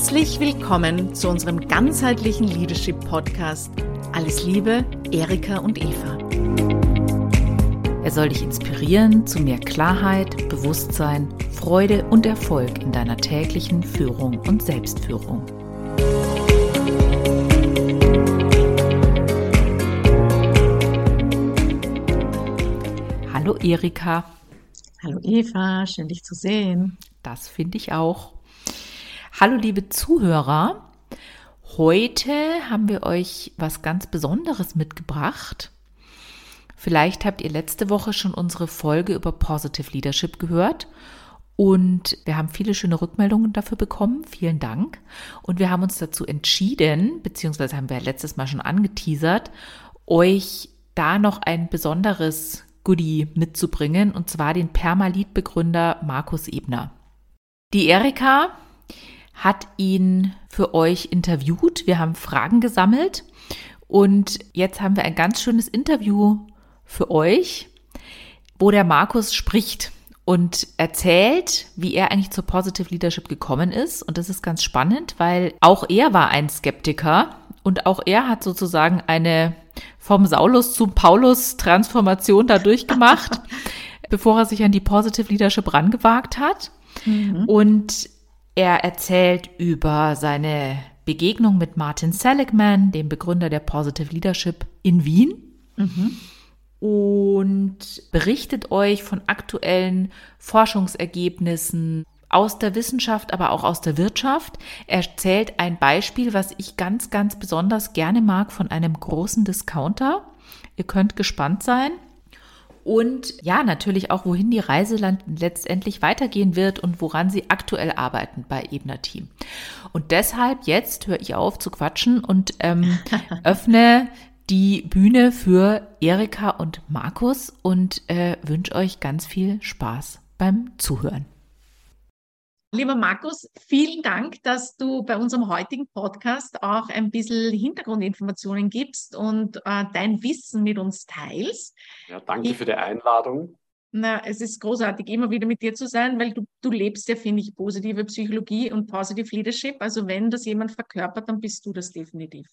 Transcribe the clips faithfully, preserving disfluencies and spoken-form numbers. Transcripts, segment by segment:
Herzlich willkommen zu unserem ganzheitlichen Leadership Podcast. Alles Liebe, Erika und Eva. Er soll dich inspirieren zu mehr Klarheit, Bewusstsein, Freude und Erfolg in deiner täglichen Führung und Selbstführung. Hallo Erika. Hallo Eva, schön dich zu sehen. Das finde ich auch. Hallo liebe Zuhörer. Heute haben wir euch was ganz Besonderes mitgebracht. Vielleicht habt ihr letzte Woche schon unsere Folge über Positive Leadership gehört und wir haben viele schöne Rückmeldungen dafür bekommen. Vielen Dank. Und wir haben uns dazu entschieden, beziehungsweise haben wir letztes Mal schon angeteasert, euch da noch ein besonderes Goodie mitzubringen, und zwar den Permalit-Begründer Markus Ebner. Die Erika hat ihn für euch interviewt. Wir haben Fragen gesammelt und jetzt haben wir ein ganz schönes Interview für euch, wo der Markus spricht und erzählt, wie er eigentlich zur Positive Leadership gekommen ist. Und das ist ganz spannend, weil auch er war ein Skeptiker und auch er hat sozusagen eine vom Saulus zum Paulus Transformation da durchgemacht, bevor er sich an die Positive Leadership rangewagt hat. Mhm. Und er erzählt über seine Begegnung mit Martin Seligman, dem Begründer der Positive Leadership in Wien. Mhm. Und berichtet euch von aktuellen Forschungsergebnissen aus der Wissenschaft, aber auch aus der Wirtschaft. Er erzählt ein Beispiel, was ich ganz, ganz besonders gerne mag, von einem großen Discounter. Ihr könnt gespannt sein. Und ja, natürlich auch, wohin die Reise letztendlich weitergehen wird und woran sie aktuell arbeiten bei Ebner Team. Und deshalb jetzt höre ich auf zu quatschen und ähm, öffne die Bühne für Erika und Markus und äh, wünsche euch ganz viel Spaß beim Zuhören. Lieber Markus, vielen Dank, dass du bei unserem heutigen Podcast auch ein bisschen Hintergrundinformationen gibst und äh, dein Wissen mit uns teilst. Ja, danke ich, für die Einladung. Na, es ist großartig, immer wieder mit dir zu sein, weil du, du lebst ja, finde ich, positive Psychologie und Positive Leadership. Also wenn das jemand verkörpert, dann bist du das definitiv.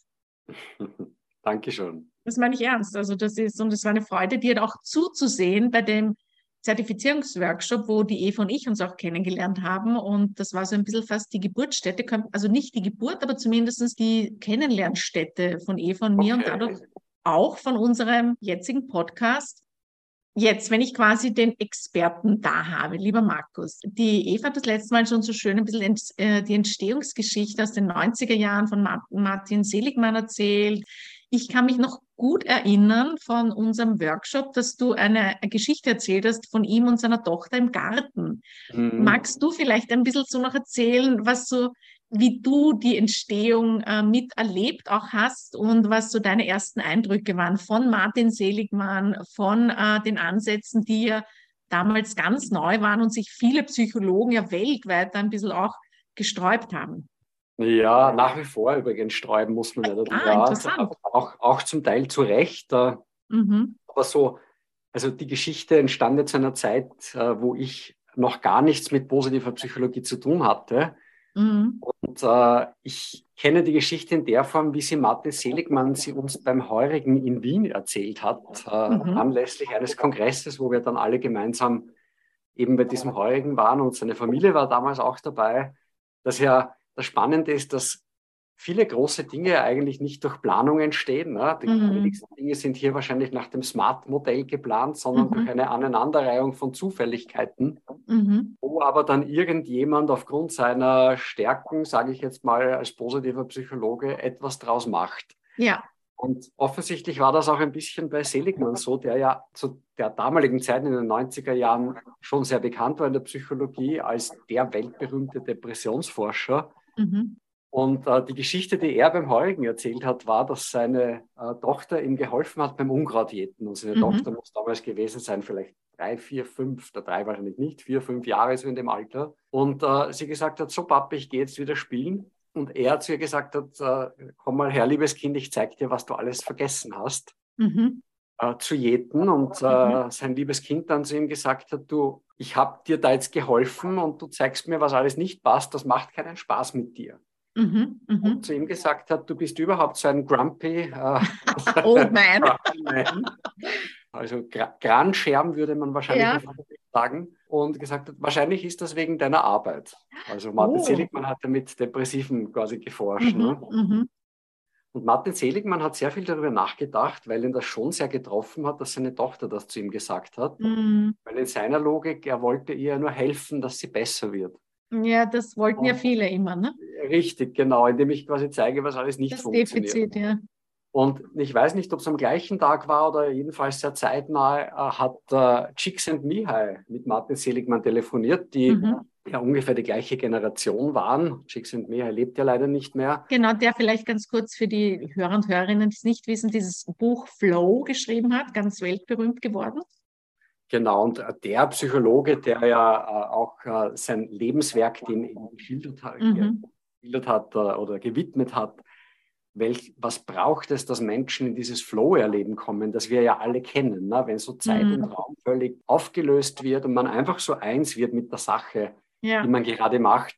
Dankeschön. Das meine ich ernst. Also das ist, und es war eine Freude, dir auch zuzusehen bei dem Zertifizierungsworkshop, wo die Eva und ich uns auch kennengelernt haben. Und das war so ein bisschen fast die Geburtsstätte, also nicht die Geburt, aber zumindest die Kennenlernstätte von Eva und mir, okay, und dadurch auch von unserem jetzigen Podcast. Jetzt, wenn ich quasi den Experten da habe, lieber Markus. Die Eva hat das letzte Mal schon so schön ein bisschen ent, äh, die Entstehungsgeschichte aus den neunziger Jahren von Martin Seligman erzählt. Ich kann mich noch gut erinnern von unserem Workshop, dass du eine Geschichte erzählt hast von ihm und seiner Tochter im Garten. Mhm. Magst du vielleicht ein bisschen so noch erzählen, was so, wie du die Entstehung äh, miterlebt auch hast und was so deine ersten Eindrücke waren von Martin Seligman, von äh, den Ansätzen, die ja damals ganz neu waren und sich viele Psychologen ja weltweit ein bisschen auch gesträubt haben? Ja, nach wie vor übrigens sträuben muss man nicht. Ah, ja, interessant. Auch, auch zum Teil zu Recht. Äh, mhm. Aber so, also die Geschichte entstand zu einer Zeit, äh, wo ich noch gar nichts mit positiver Psychologie zu tun hatte. Mhm. Und äh, ich kenne die Geschichte in der Form, wie sie Martin Seligman sie uns beim Heurigen in Wien erzählt hat, äh, mhm. anlässlich eines Kongresses, wo wir dann alle gemeinsam eben bei diesem Heurigen waren und seine Familie war damals auch dabei, dass ja das Spannende ist, dass viele große Dinge eigentlich nicht durch Planung entstehen. Ne? Die mhm. wichtigsten Dinge sind hier wahrscheinlich nach dem Smart-Modell geplant, sondern mhm. durch eine Aneinanderreihung von Zufälligkeiten, mhm. wo aber dann irgendjemand aufgrund seiner Stärken, sage ich jetzt mal als positiver Psychologe, etwas draus macht. Ja. Und offensichtlich war das auch ein bisschen bei Seligman so, der ja zu der damaligen Zeit in den neunziger Jahren schon sehr bekannt war in der Psychologie als der weltberühmte Depressionsforscher. Mhm. Und äh, die Geschichte, die er beim Heurigen erzählt hat, war, dass seine äh, Tochter ihm geholfen hat beim Unkrautjäten. Und seine mhm. Tochter muss damals gewesen sein, vielleicht drei, vier, fünf, der drei wahrscheinlich nicht, vier, fünf Jahre so in dem Alter. Und äh, sie gesagt hat, so Papa, ich gehe jetzt wieder spielen. Und er zu ihr gesagt hat, äh, komm mal her, liebes Kind, ich zeig dir, was du alles vergessen hast. Mhm. Äh, zu jäten. Und äh, mhm. sein liebes Kind dann zu ihm gesagt hat, du, ich habe dir da jetzt geholfen und du zeigst mir, was alles nicht passt, das macht keinen Spaß mit dir. Mhm, mhm. Und zu ihm gesagt hat, du bist überhaupt so ein grumpy äh, Old man. man. Also Granscherm würde man wahrscheinlich Ja. auf Englisch sagen. Und gesagt hat, wahrscheinlich ist das wegen deiner Arbeit. Also Martin Oh. Seligman hat ja mit Depressiven quasi geforscht. Mhm, Ne? mhm. Und Martin Seligman hat sehr viel darüber nachgedacht, weil ihn das schon sehr getroffen hat, dass seine Tochter das zu ihm gesagt hat. Mhm. Weil in seiner Logik, er wollte ihr nur helfen, dass sie besser wird. Ja, das wollten ja viele immer, ne? Richtig, genau, indem ich quasi zeige, was alles nicht Das funktioniert. Defizit, ja. Und ich weiß nicht, ob es am gleichen Tag war oder jedenfalls sehr zeitnah, äh, hat äh, Csikszentmihalyi mit Martin Seligman telefoniert, die Mhm. ja ungefähr die gleiche Generation waren. Csikszentmihalyi lebt ja leider nicht mehr. Genau, der vielleicht ganz kurz für die Hörer und Hörerinnen, die es nicht wissen, dieses Buch Flow geschrieben hat, ganz weltberühmt geworden. Genau, und der Psychologe, der ja äh, auch äh, sein Lebenswerk dem eben geschildert hat, Mhm. geschildert hat äh, oder gewidmet hat, welch, was braucht es, dass Menschen in dieses Flow-Erleben kommen, das wir ja alle kennen, ne? Wenn so Zeit Mhm. und Raum völlig aufgelöst wird und man einfach so eins wird mit der Sache, Ja. die man gerade macht.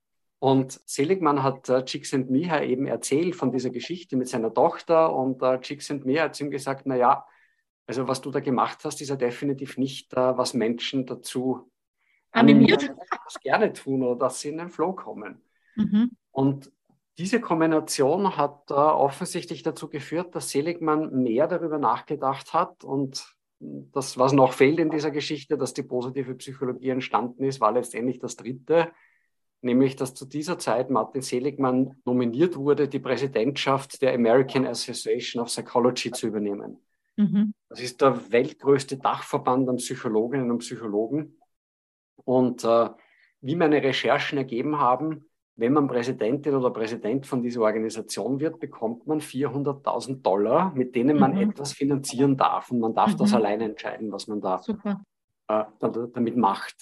Und Seligman hat äh, Csikszentmihalyi eben erzählt von dieser Geschichte mit seiner Tochter und äh, Csikszentmihalyi hat zu ihm gesagt, naja, also was du da gemacht hast, ist ja definitiv nicht, äh, was Menschen dazu animiert, Animiert. dass sie das gerne tun oder dass sie in den Flow kommen. Mhm. Und diese Kombination hat äh, offensichtlich dazu geführt, dass Seligman mehr darüber nachgedacht hat und das, was noch fehlt in dieser Geschichte, dass die positive Psychologie entstanden ist, war letztendlich das Dritte, nämlich, dass zu dieser Zeit Martin Seligman nominiert wurde, die Präsidentschaft der American Association of Psychology zu übernehmen. Mhm. Das ist der weltgrößte Dachverband an Psychologinnen und Psychologen. Und äh, wie meine Recherchen ergeben haben, wenn man Präsidentin oder Präsident von dieser Organisation wird, bekommt man vierhunderttausend Dollar, mit denen man Mhm. etwas finanzieren darf. Und man darf Mhm. das alleine entscheiden, was man da Super. äh, damit macht.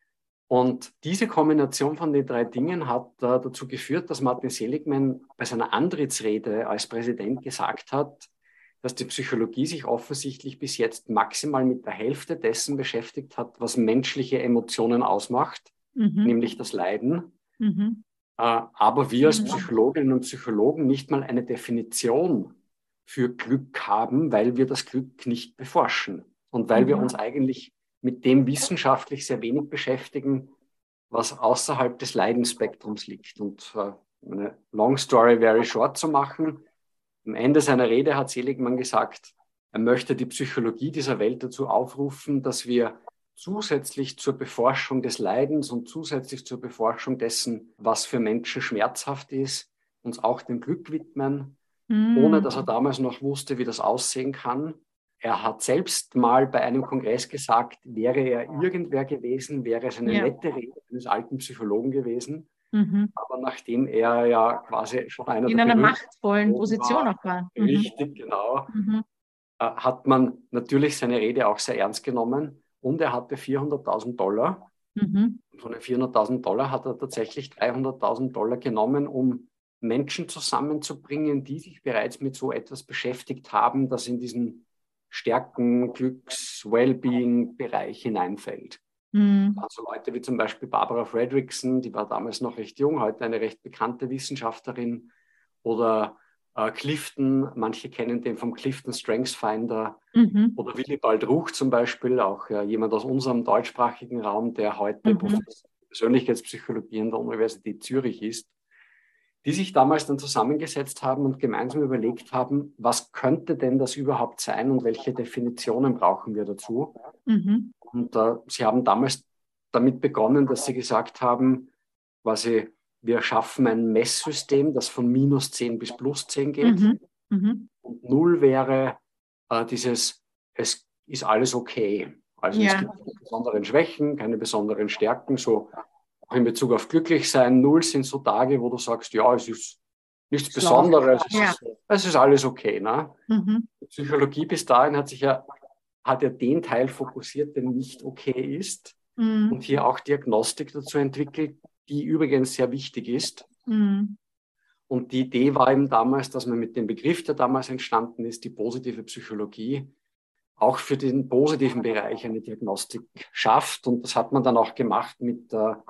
Und diese Kombination von den drei Dingen hat äh, dazu geführt, dass Martin Seligman bei seiner Antrittsrede als Präsident gesagt hat, dass die Psychologie sich offensichtlich bis jetzt maximal mit der Hälfte dessen beschäftigt hat, was menschliche Emotionen ausmacht, Mhm. nämlich das Leiden. Mhm. Äh, aber wir als Psychologinnen und Psychologen nicht mal eine Definition für Glück haben, weil wir das Glück nicht beforschen und weil Mhm. wir uns eigentlich mit dem wissenschaftlich sehr wenig beschäftigen, was außerhalb des Leidensspektrums liegt. Und äh, eine long story very short zu machen, am Ende seiner Rede hat Seligman gesagt, er möchte die Psychologie dieser Welt dazu aufrufen, dass wir zusätzlich zur Beforschung des Leidens und zusätzlich zur Beforschung dessen, was für Menschen schmerzhaft ist, uns auch dem Glück widmen, Mhm. ohne dass er damals noch wusste, wie das aussehen kann. Er hat selbst mal bei einem Kongress gesagt, wäre er irgendwer gewesen, wäre es eine Ja. nette Rede eines alten Psychologen gewesen. Mhm. Aber nachdem er ja quasi schon einer In der einer berühmten machtvollen Psychologen Position war, auch war. Mhm. richtig, genau, Mhm. äh, hat man natürlich seine Rede auch sehr ernst genommen und er hatte vierhunderttausend Dollar. Mhm. Von den vierhunderttausend Dollar hat er tatsächlich dreihunderttausend Dollar genommen, um Menschen zusammenzubringen, die sich bereits mit so etwas beschäftigt haben, das in diesen Stärken-, Glücks-, Wellbeing-Bereich hineinfällt. Mhm. Also Leute wie zum Beispiel Barbara Fredrickson, die war damals noch recht jung, heute eine recht bekannte Wissenschaftlerin, oder äh, Clifton, manche kennen den vom Clifton Strengths Finder, Mhm. oder Willibald Ruch zum Beispiel, auch äh, jemand aus unserem deutschsprachigen Raum, der heute Mhm. Professor für Persönlichkeitspsychologie an der Universität Zürich ist, die sich damals dann zusammengesetzt haben und gemeinsam überlegt haben, was könnte denn das überhaupt sein und welche Definitionen brauchen wir dazu. Mhm. Und äh, sie haben damals damit begonnen, dass sie gesagt haben, quasi, wir schaffen ein Messsystem, das von minus zehn bis plus zehn geht. Mhm. Mhm. Und null wäre äh, dieses, es ist alles okay. Also Ja. es gibt keine besonderen Schwächen, keine besonderen Stärken, so auch in Bezug auf glücklich sein. Null sind so Tage, wo du sagst, ja, es ist nichts Schlaf. Besonderes, es, Ja. ist, es ist alles okay. Ne? Mhm. Die Psychologie bis dahin hat sich ja, hat ja den Teil fokussiert, der nicht okay ist, Mhm. und hier auch Diagnostik dazu entwickelt, die übrigens sehr wichtig ist. Mhm. Und die Idee war eben damals, dass man mit dem Begriff, der damals entstanden ist, die positive Psychologie, auch für den positiven Bereich eine Diagnostik schafft. Und das hat man dann auch gemacht mit äh,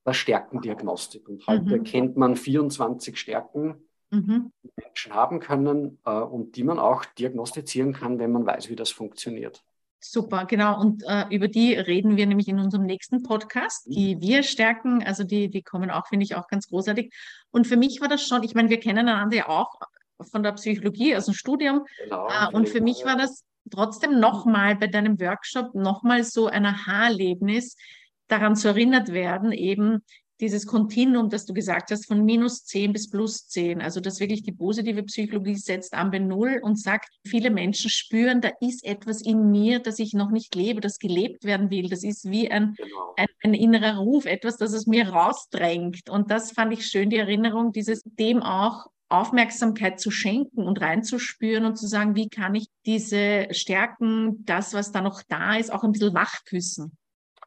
der Stärkendiagnostik. Und heute mhm. kennt man vierundzwanzig Stärken, mhm. die Menschen haben können äh, und die man auch diagnostizieren kann, wenn man weiß, wie das funktioniert. Super, genau. Und äh, über die reden wir nämlich in unserem nächsten Podcast, die Wir-Stärken, also die, die kommen auch, finde ich, auch ganz großartig. Und für mich war das schon, ich meine, wir kennen einander ja auch von der Psychologie, aus dem Studium. Genau, äh, und für mich war das trotzdem nochmal bei deinem Workshop nochmal so ein Aha-Erlebnis, daran zu erinnert werden, eben dieses Kontinuum, das du gesagt hast, von minus zehn bis plus zehn. Also dass wirklich die positive Psychologie setzt an bei Null und sagt, viele Menschen spüren, da ist etwas in mir, das ich noch nicht lebe, das gelebt werden will. Das ist wie ein, genau. ein, ein innerer Ruf, etwas, das es mir rausdrängt. Und das fand ich schön, die Erinnerung, dieses dem auch Aufmerksamkeit zu schenken und reinzuspüren und zu sagen, wie kann ich diese Stärken, das, was da noch da ist, auch ein bisschen wachküssen.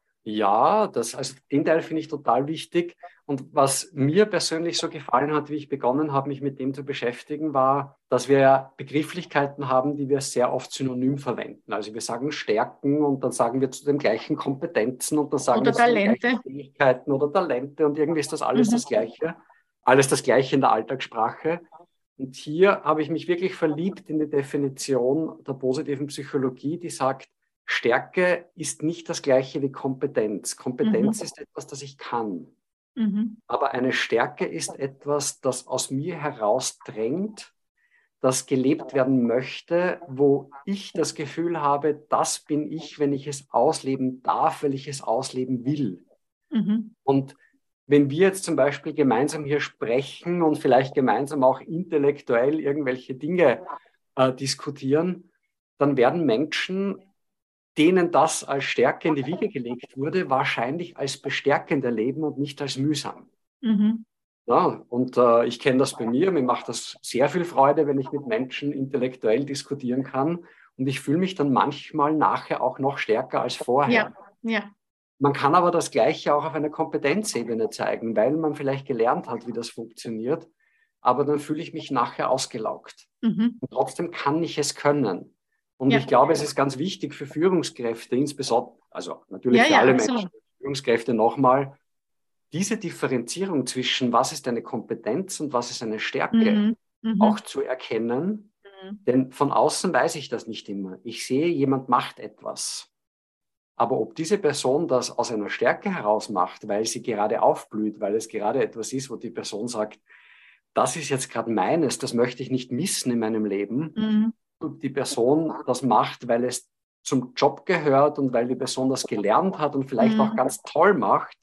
Ja, das, also den Teil finde ich total wichtig. Und was mir persönlich so gefallen hat, wie ich begonnen habe, mich mit dem zu beschäftigen, war, dass wir ja Begrifflichkeiten haben, die wir sehr oft synonym verwenden. Also wir sagen Stärken und dann sagen wir zu den gleichen Kompetenzen und dann sagen oder wir zu den Talente. gleichen Fähigkeiten oder Talente und irgendwie ist das alles mhm. das Gleiche. Alles das Gleiche in der Alltagssprache. Und hier habe ich mich wirklich verliebt in die Definition der positiven Psychologie, die sagt, Stärke ist nicht das Gleiche wie Kompetenz. Kompetenz mhm. ist etwas, das ich kann. Mhm. Aber eine Stärke ist etwas, das aus mir herausdrängt, das gelebt werden möchte, wo ich das Gefühl habe, das bin ich, wenn ich es ausleben darf, weil ich es ausleben will. Mhm. Und wenn wir jetzt zum Beispiel gemeinsam hier sprechen und vielleicht gemeinsam auch intellektuell irgendwelche Dinge äh, diskutieren, dann werden Menschen, denen das als Stärke in die Wiege gelegt wurde, wahrscheinlich als bestärkend erleben und nicht als mühsam. Mhm. Ja, und äh, ich kenne das bei mir, mir macht das sehr viel Freude, wenn ich mit Menschen intellektuell diskutieren kann und ich fühle mich dann manchmal nachher auch noch stärker als vorher. Ja, ja. Man kann aber das Gleiche auch auf einer Kompetenzebene zeigen, weil man vielleicht gelernt hat, wie das funktioniert, aber dann fühle ich mich nachher ausgelaugt. Mhm. Und trotzdem kann ich es können. Und ja. ich glaube, es ist ganz wichtig für Führungskräfte, insbesondere, also natürlich ja, für ja, alle absolut. Menschen, Führungskräfte nochmal, diese Differenzierung zwischen was ist eine Kompetenz und was ist eine Stärke mhm. Mhm. auch zu erkennen. Mhm. Denn von außen weiß ich das nicht immer. Ich sehe, jemand macht etwas. Aber ob diese Person das aus einer Stärke heraus macht, weil sie gerade aufblüht, weil es gerade etwas ist, wo die Person sagt, das ist jetzt gerade meines, das möchte ich nicht missen in meinem Leben, mhm. und die Person das macht, weil es zum Job gehört und weil die Person das gelernt hat und vielleicht mhm. auch ganz toll macht,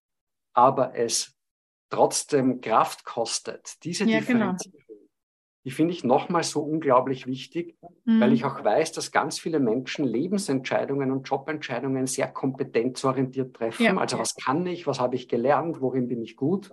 aber es trotzdem Kraft kostet. Diese ja, Differenzierung, genau. die finde ich nochmal so unglaublich wichtig, mhm. weil ich auch weiß, dass ganz viele Menschen Lebensentscheidungen und Jobentscheidungen sehr kompetenzorientiert treffen. Ja. Also was kann ich, was habe ich gelernt, worin bin ich gut,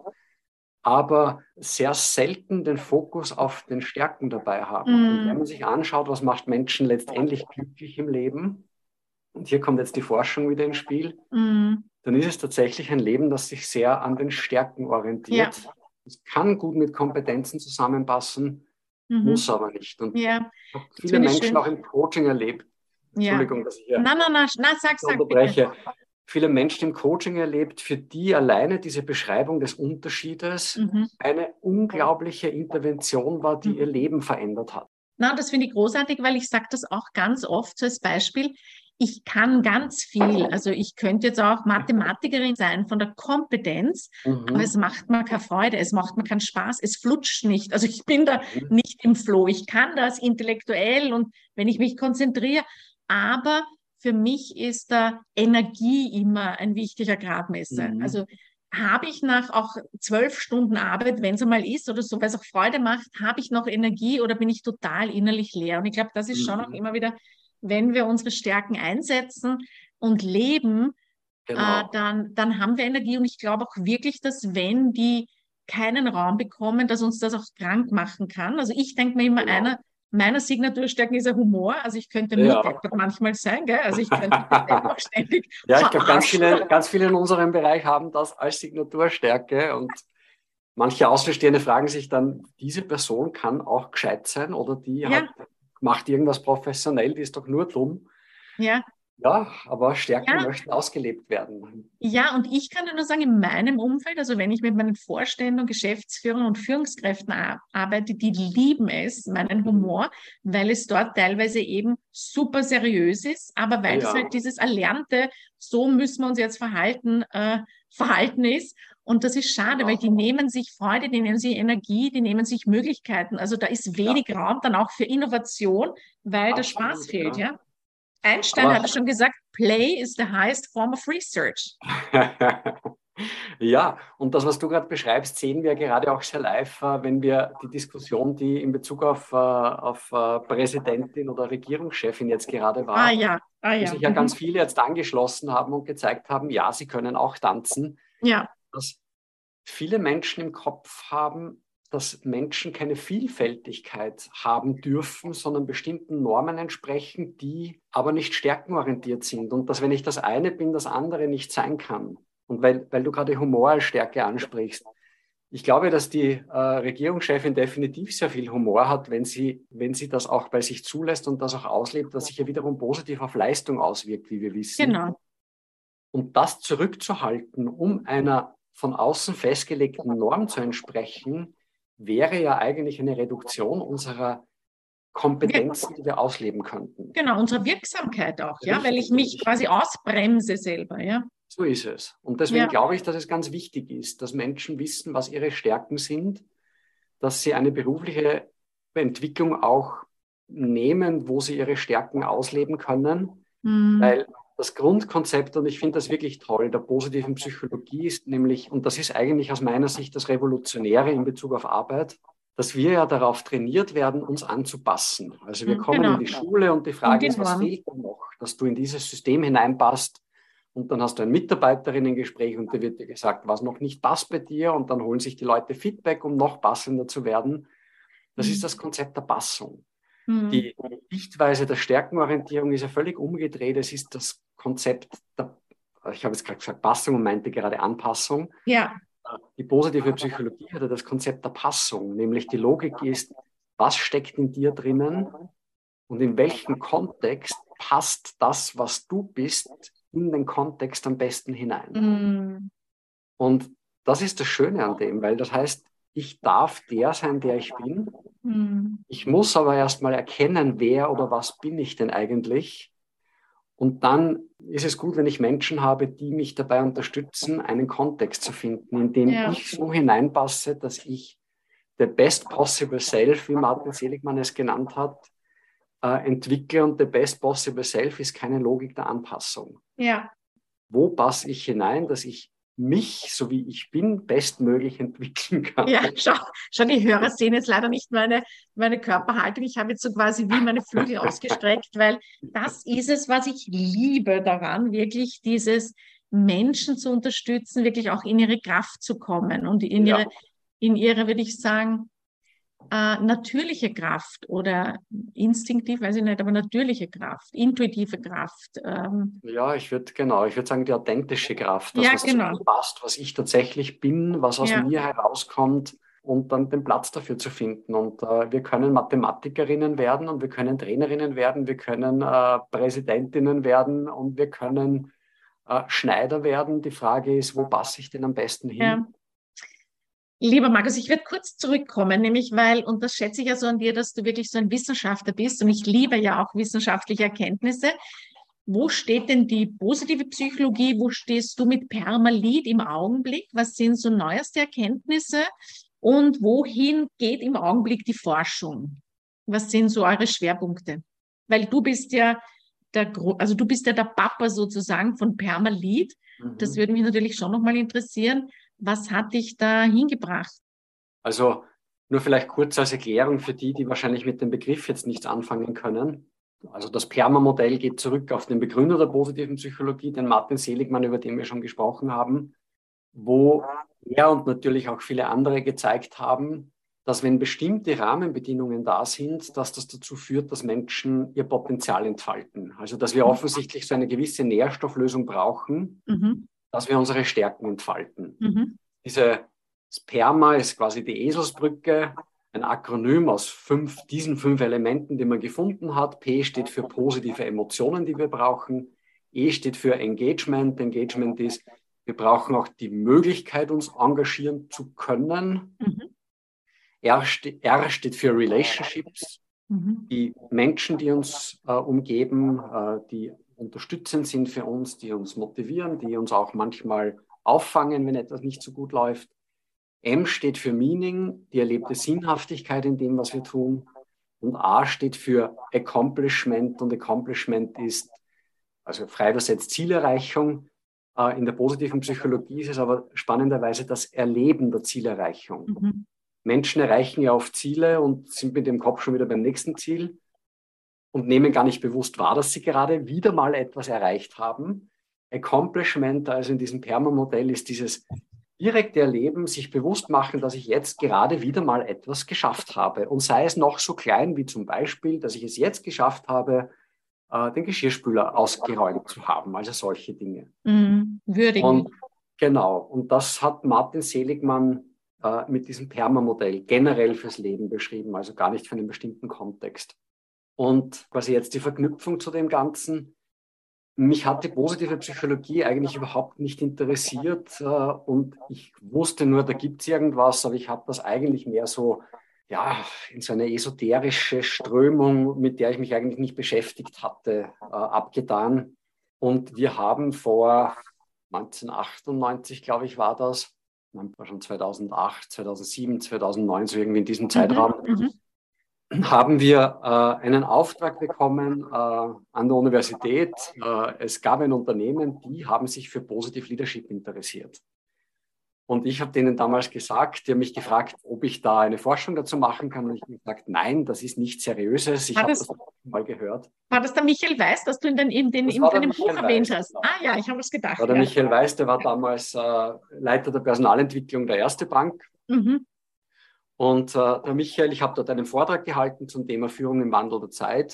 aber sehr selten den Fokus auf den Stärken dabei haben. Mhm. Und wenn man sich anschaut, was macht Menschen letztendlich glücklich im Leben, und hier kommt jetzt die Forschung wieder ins Spiel, mhm. dann ist es tatsächlich ein Leben, das sich sehr an den Stärken orientiert. Ja. Es kann gut mit Kompetenzen zusammenpassen, mhm. muss aber nicht. Und ja. ich habe viele Menschen auch im Coaching erlebt. Ja. Entschuldigung, dass ich hier nein, nein, nein, nein, sag, sag, unterbreche. Bitte. Viele Menschen im Coaching erlebt, für die alleine diese Beschreibung des Unterschiedes mhm. eine unglaubliche Intervention war, die mhm. ihr Leben verändert hat. Na, das finde ich großartig, weil ich sage das auch ganz oft so als Beispiel. Ich kann ganz viel, also ich könnte jetzt auch Mathematikerin sein von der Kompetenz, mhm. aber es macht mir keine Freude, es macht mir keinen Spaß, es flutscht nicht. Also ich bin da mhm. nicht im Flow. Ich kann das intellektuell und wenn ich mich konzentriere, aber für mich ist da Energie immer ein wichtiger Gradmesser. Mhm. Also habe ich nach auch zwölf Stunden Arbeit, wenn es einmal ist oder so, weil es auch Freude macht, habe ich noch Energie oder bin ich total innerlich leer? Und ich glaube, das ist mhm. schon auch immer wieder, wenn wir unsere Stärken einsetzen und leben, genau. äh, dann, dann haben wir Energie. Und ich glaube auch wirklich, dass wenn die keinen Raum bekommen, dass uns das auch krank machen kann. Also ich denke mir immer, genau. einer meiner Signaturstärken ist ja Humor. Also ich könnte nur ja. deppert manchmal sein, gell? Also ich könnte auch ständig Ja, ich glaube, ganz viele, ganz viele in unserem Bereich haben das als Signaturstärke und manche Außenstehende fragen sich dann, diese Person kann auch gescheit sein oder die ja. hat, macht irgendwas professionell, die ist doch nur dumm. Ja. Ja, aber Stärken Ja. möchten ausgelebt werden. Ja, und ich kann dir nur sagen, in meinem Umfeld, also wenn ich mit meinen Vorständen und Geschäftsführern und Führungskräften ar- arbeite, die lieben es, meinen Humor, weil es dort teilweise eben super seriös ist, aber weil das Ja, halt dieses erlernte, so müssen wir uns jetzt verhalten, äh, Verhalten ist. Und das ist schade, weil die nehmen sich Freude, die nehmen sich Energie, die nehmen sich Möglichkeiten. Also da ist ja, wenig Raum dann auch für Innovation, weil der Spaß absolut. fehlt, Ja. ja. Einstein Aber hatte schon gesagt, Play is the highest form of research. ja, und das, was du gerade beschreibst, sehen wir gerade auch sehr live, äh, wenn wir die Diskussion, die in Bezug auf, äh, auf äh, Präsidentin oder Regierungschefin jetzt gerade Ah war, ja, ah wo ja. sich ja Mhm. ganz viele jetzt angeschlossen haben und gezeigt haben, ja, sie können auch tanzen, Ja, dass viele Menschen im Kopf haben, dass Menschen keine Vielfältigkeit haben dürfen, sondern bestimmten Normen entsprechen, die aber nicht stärkenorientiert sind. Und dass, wenn ich das eine bin, das andere nicht sein kann. Und weil, weil du gerade Humor als Stärke ansprichst, ich glaube, dass die äh, Regierungschefin definitiv sehr viel Humor hat, wenn sie, wenn sie das auch bei sich zulässt und das auch auslebt, was sich ja wiederum positiv auf Leistung auswirkt, wie wir wissen. genau. Und das zurückzuhalten, um einer von außen festgelegten Norm zu entsprechen, wäre ja eigentlich eine Reduktion unserer Wir, Kompetenzen, die wir ausleben könnten. genau, unsere Wirksamkeit auch, ja, weil ich Richtig, mich quasi richtig. ausbremse selber, ja. So ist es. Und deswegen Ja, glaube ich, dass es ganz wichtig ist, dass Menschen wissen, was ihre Stärken sind, dass sie eine berufliche Entwicklung auch nehmen, wo sie ihre Stärken ausleben können. hm, Weil das Grundkonzept, und ich finde das wirklich toll, der positiven Psychologie ist nämlich, und das ist eigentlich aus meiner Sicht das Revolutionäre in Bezug auf Arbeit, dass wir ja darauf trainiert werden, uns anzupassen. Also wir hm, kommen genau. in die Schule und die Und Frage die ist, was Norm. fehlt denn noch, dass du in dieses System hineinpasst. Und dann hast du ein Mitarbeiterinnengespräch und da wird dir gesagt, was noch nicht passt bei dir, und dann holen sich die Leute Feedback, um noch passender zu werden. Das ist das Konzept der Passung. Hm. Die Sichtweise der Stärkenorientierung ist ja völlig umgedreht. Es ist das Konzept der, ich habe jetzt gerade gesagt Passung und meinte gerade Anpassung. Ja, Die positive Psychologie hat ja das Konzept der Passung, nämlich die Logik ist, was steckt in dir drinnen und in welchem Kontext passt das, was du bist, in den Kontext am besten hinein. hm, Und das ist das Schöne an dem, weil das heißt, ich darf der sein, der ich bin. hm, Ich muss aber erstmal erkennen, wer oder was bin ich denn eigentlich. Und dann ist es gut, wenn ich Menschen habe, die mich dabei unterstützen, einen Kontext zu finden, in dem ja, ich so hineinpasse, dass ich the best possible self, wie Martin Seligmann es genannt hat, äh, entwickle. Und the best possible self ist keine Logik der Anpassung. ja. Wo passe ich hinein, dass ich mich, so wie ich bin, bestmöglich entwickeln kann? Ja, schau, schau, die Hörer sehen jetzt leider nicht meine, meine Körperhaltung. Ich habe jetzt so quasi wie meine Flügel ausgestreckt, weil das ist es, was ich liebe daran, wirklich dieses Menschen zu unterstützen, wirklich auch in ihre Kraft zu kommen und in ihre, Ja. in ihre, würde ich sagen, äh, natürliche Kraft oder instinktiv, weiß ich nicht, aber natürliche Kraft, intuitive Kraft. Ähm, Ja, ich würde genau, ich würde sagen, die authentische Kraft, das, ja, was zu genau. mir passt, was ich tatsächlich bin, was aus Ja, mir herauskommt, und dann den Platz dafür zu finden. Und äh, wir können Mathematikerinnen werden und wir können Trainerinnen werden, wir können äh, Präsidentinnen werden und wir können äh, Schneider werden. Die Frage ist, wo passe ich denn am besten hin? ja. Lieber Markus, ich werde kurz zurückkommen, nämlich weil, und das schätze ich ja so an dir, dass du wirklich so ein Wissenschaftler bist und ich liebe ja auch wissenschaftliche Erkenntnisse. Wo steht denn die positive Psychologie? Wo stehst du mit Permalit im Augenblick? Was sind so neueste Erkenntnisse? Und wohin geht im Augenblick die Forschung? Was sind so eure Schwerpunkte? Weil du bist ja der, Gro- also du bist ja der Papa sozusagen von Permalit. Das Mhm. würde mich natürlich schon nochmal interessieren. Was hat dich da hingebracht? Also nur vielleicht kurz als Erklärung für die, die wahrscheinlich mit dem Begriff jetzt nichts anfangen können. Also das PERMA-Modell geht zurück auf den Begründer der positiven Psychologie, den Martin Seligmann, über den wir schon gesprochen haben, wo er und natürlich auch viele andere gezeigt haben, dass wenn bestimmte Rahmenbedingungen da sind, dass das dazu führt, dass Menschen ihr Potenzial entfalten. Also dass wir offensichtlich so eine gewisse Nährstofflösung brauchen, Mhm. dass wir unsere Stärken entfalten. Mhm. Diese PERMA ist quasi die Eselsbrücke, ein Akronym aus fünf, diesen fünf Elementen, die man gefunden hat. P steht für positive Emotionen, die wir brauchen. E steht für Engagement. Engagement ist, wir brauchen auch die Möglichkeit, uns engagieren zu können. Mhm. R, ste- R steht für Relationships. Mhm. Die Menschen, die uns äh, umgeben, äh, die unterstützend sind für uns, die uns motivieren, die uns auch manchmal auffangen, wenn etwas nicht so gut läuft. M steht für Meaning, die erlebte Sinnhaftigkeit in dem, was wir tun. Und A steht für Accomplishment. Und Accomplishment ist, also frei übersetzt, Zielerreichung. Äh, in der positiven Psychologie ist es aber spannenderweise das Erleben der Zielerreichung. Mhm. Menschen erreichen ja oft Ziele und sind mit dem Kopf schon wieder beim nächsten Ziel und nehmen gar nicht bewusst wahr, dass sie gerade wieder mal etwas erreicht haben. Accomplishment, also in diesem PERMA-Modell, ist dieses direkte Erleben, sich bewusst machen, dass ich jetzt gerade wieder mal etwas geschafft habe. Und sei es noch so klein wie zum Beispiel, dass ich es jetzt geschafft habe, äh, den Geschirrspüler ausgeräumt zu haben. Also solche Dinge. Mhm. Würdigen. Und, genau. Und das hat Martin Seligmann äh, mit diesem PERMA-Modell generell fürs Leben beschrieben, also gar nicht für einen bestimmten Kontext. Und quasi jetzt die Verknüpfung zu dem Ganzen. Mich hat die positive Psychologie eigentlich überhaupt nicht interessiert äh, und ich wusste nur, da gibt es irgendwas, aber ich habe das eigentlich mehr so, ja, in so eine esoterische Strömung, mit der ich mich eigentlich nicht beschäftigt hatte, äh, abgetan. Und wir haben vor neunzehnhundertachtundneunzig, glaube ich, war das, war schon zweitausendacht, zweitausendsieben, zweitausendneun, so irgendwie in diesem Zeitraum, mhm, haben wir äh, einen Auftrag bekommen äh, an der Universität. Äh, es gab ein Unternehmen, die haben sich für Positive Leadership interessiert. Und ich habe denen damals gesagt, die haben mich gefragt, ob ich da eine Forschung dazu machen kann. Und ich habe gesagt, nein, das ist nichts Seriöses. Ich habe das, das mal gehört. War das der Michael Weiß, dass du in, den, in, den, in deinem Buch erwähnt hast? Genau. Ah ja, ich habe es gedacht. War der ja. Michael Weiß, der war damals äh, Leiter der Personalentwicklung der Erste Bank. Mhm. Und äh, der Michael, ich habe dort einen Vortrag gehalten zum Thema Führung im Wandel der Zeit.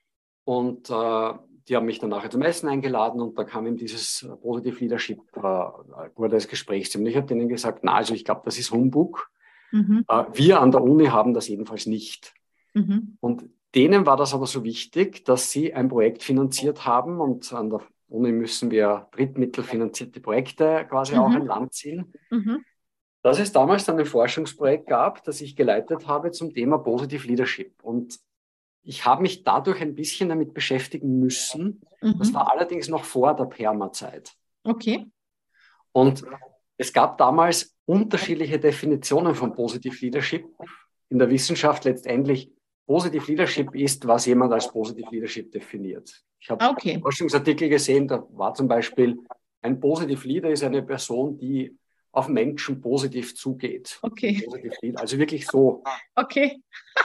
Und äh, die haben mich dann nachher zum Essen eingeladen und da kam ihm dieses Positive Leadership, äh, wurde als Gesprächsthema. Ich habe denen gesagt, na, also ich glaube, das ist Humbug. Mhm. Äh, wir an der Uni haben das jedenfalls nicht. Mhm. Und denen war das aber so wichtig, dass sie ein Projekt finanziert haben und an der Uni müssen wir drittmittelfinanzierte Projekte quasi mhm. auch an Land ziehen. Mhm. Dass es damals dann ein Forschungsprojekt gab, das ich geleitet habe zum Thema Positive Leadership. Und ich habe mich dadurch ein bisschen damit beschäftigen müssen. Mhm. Das war allerdings noch vor der PERMA-Zeit. Okay. Und es gab damals unterschiedliche Definitionen von Positive Leadership. In der Wissenschaft letztendlich, Positive Leadership ist, was jemand als Positive Leadership definiert. Ich habe okay. einen Forschungsartikel gesehen, da war zum Beispiel, ein Positive Leader ist eine Person, die auf Menschen positiv zugeht. Okay. Also wirklich so. Okay.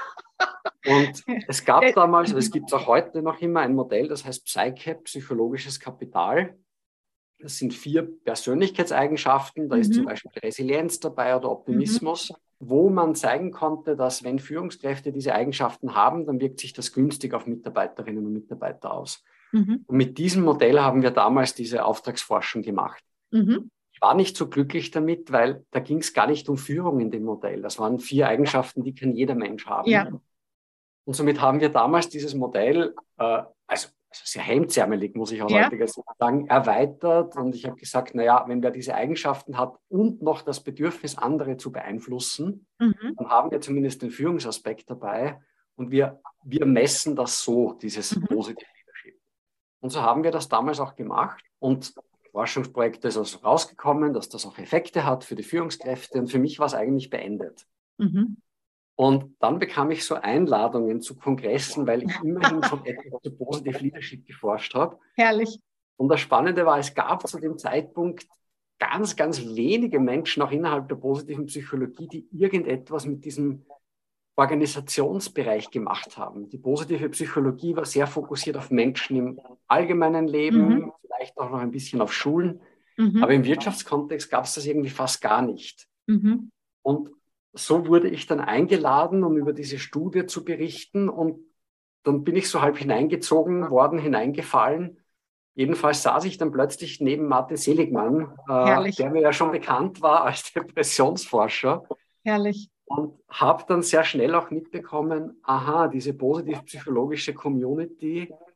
Und es gab damals, und es gibt es auch heute noch immer, ein Modell, das heißt PsyCap, psychologisches Kapital. Das sind vier Persönlichkeitseigenschaften. Da mhm. ist zum Beispiel Resilienz dabei oder Optimismus, mhm. wo man zeigen konnte, dass wenn Führungskräfte diese Eigenschaften haben, dann wirkt sich das günstig auf Mitarbeiterinnen und Mitarbeiter aus. Mhm. Und mit diesem Modell haben wir damals diese Auftragsforschung gemacht. Mhm. Ich war nicht so glücklich damit, weil da ging es gar nicht um Führung in dem Modell. Das waren vier Eigenschaften, die kann jeder Mensch haben. Ja. Und somit haben wir damals dieses Modell, äh, also, also sehr hemdsärmelig, muss ich aus ja. heutiger Sicht sagen, erweitert. Und ich habe gesagt, naja, wenn wer diese Eigenschaften hat und noch das Bedürfnis, andere zu beeinflussen, mhm. dann haben wir zumindest den Führungsaspekt dabei. Und wir, wir messen das so, dieses mhm. Positive Leadership. Und so haben wir das damals auch gemacht. Und Forschungsprojekt ist also rausgekommen, dass das auch Effekte hat für die Führungskräfte. Und für mich war es eigentlich beendet. Mhm. Und dann bekam ich so Einladungen zu Kongressen, weil ich immerhin schon etwas zu Positive Leadership geforscht habe. Herrlich. Und das Spannende war, es gab zu dem Zeitpunkt ganz, ganz wenige Menschen auch innerhalb der positiven Psychologie, die irgendetwas mit diesem Organisationsbereich gemacht haben. Die positive Psychologie war sehr fokussiert auf Menschen im allgemeinen Leben, mhm. vielleicht auch noch ein bisschen auf Schulen. Mhm. Aber im Wirtschaftskontext gab es das irgendwie fast gar nicht. Mhm. Und so wurde ich dann eingeladen, um über diese Studie zu berichten. Und dann bin ich so halb hineingezogen worden, hineingefallen. Jedenfalls saß ich dann plötzlich neben Martin Seligmann, äh, der mir ja schon bekannt war als Depressionsforscher. Herrlich. Und habe dann sehr schnell auch mitbekommen, aha, diese positiv-psychologische Community,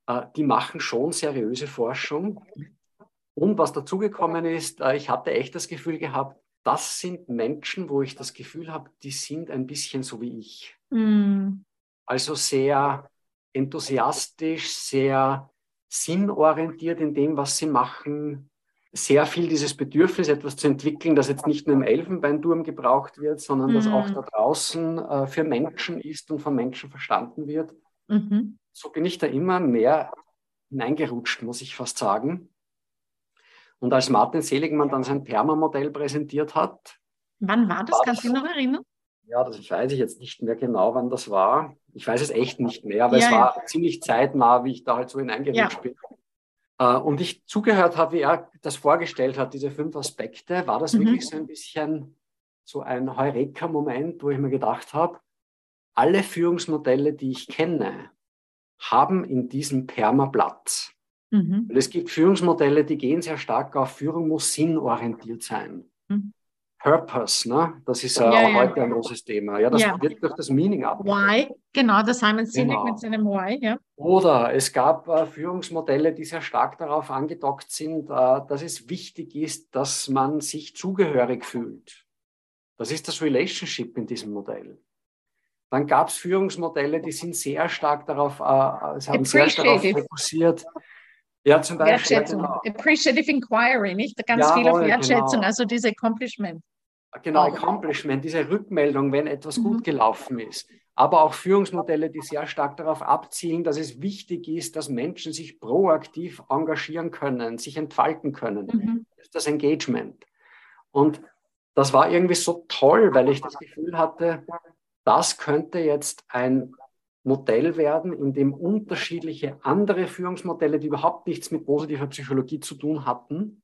äh, die machen schon seriöse Forschung. Und was dazugekommen ist, äh, ich hatte echt das Gefühl gehabt, das sind Menschen, wo ich das Gefühl habe, die sind ein bisschen so wie ich. Mm. Also sehr enthusiastisch, sehr sinnorientiert in dem, was sie machen. Sehr viel dieses Bedürfnis, etwas zu entwickeln, das jetzt nicht nur im Elfenbeinturm gebraucht wird, sondern mm. das auch da draußen äh, für Menschen ist und von Menschen verstanden wird. Mhm. So bin ich da immer mehr hineingerutscht, muss ich fast sagen. Und als Martin Seligmann dann sein Perma-Modell präsentiert hat. Wann war das? Kannst du dich noch erinnern? Ja, das weiß ich jetzt nicht mehr genau, wann das war. Ich weiß es echt nicht mehr, aber ja, es war ja. ziemlich zeitnah, wie ich da halt so hineingerutscht ja. bin. Und ich zugehört habe, wie er das vorgestellt hat, diese fünf Aspekte, war das mhm. wirklich so ein bisschen so ein Heureka-Moment, wo ich mir gedacht habe, alle Führungsmodelle, die ich kenne, haben in diesem Perma Platz. Mhm. Weil es gibt Führungsmodelle, die gehen sehr stark auf, Führung muss sinnorientiert sein. Mhm. Purpose, ne? Das ist äh, ja, auch ja. heute ein großes Thema. Ja, das ja. wird durch das Meaning ab. Why, genau, das Simon Sinek genau. mit seinem Why, ja. Oder es gab äh, Führungsmodelle, die sehr stark darauf angedockt sind, äh, dass es wichtig ist, dass man sich zugehörig fühlt. Das ist das Relationship in diesem Modell. Dann gab es Führungsmodelle, die sind sehr stark darauf, äh, haben sehr stark darauf fokussiert. Ja, zum Beispiel. Wertschätzung, Ja, genau. Appreciative Inquiry, nicht? Ganz ja, viel auf Wertschätzung, genau. Also diese Accomplishment. Genau, Accomplishment, diese Rückmeldung, wenn etwas mhm. gut gelaufen ist. Aber auch Führungsmodelle, die sehr stark darauf abzielen, dass es wichtig ist, dass Menschen sich proaktiv engagieren können, sich entfalten können. Mhm. Das ist das Engagement. Und das war irgendwie so toll, weil ich das Gefühl hatte, das könnte jetzt ein Modell werden, in dem unterschiedliche andere Führungsmodelle, die überhaupt nichts mit positiver Psychologie zu tun hatten,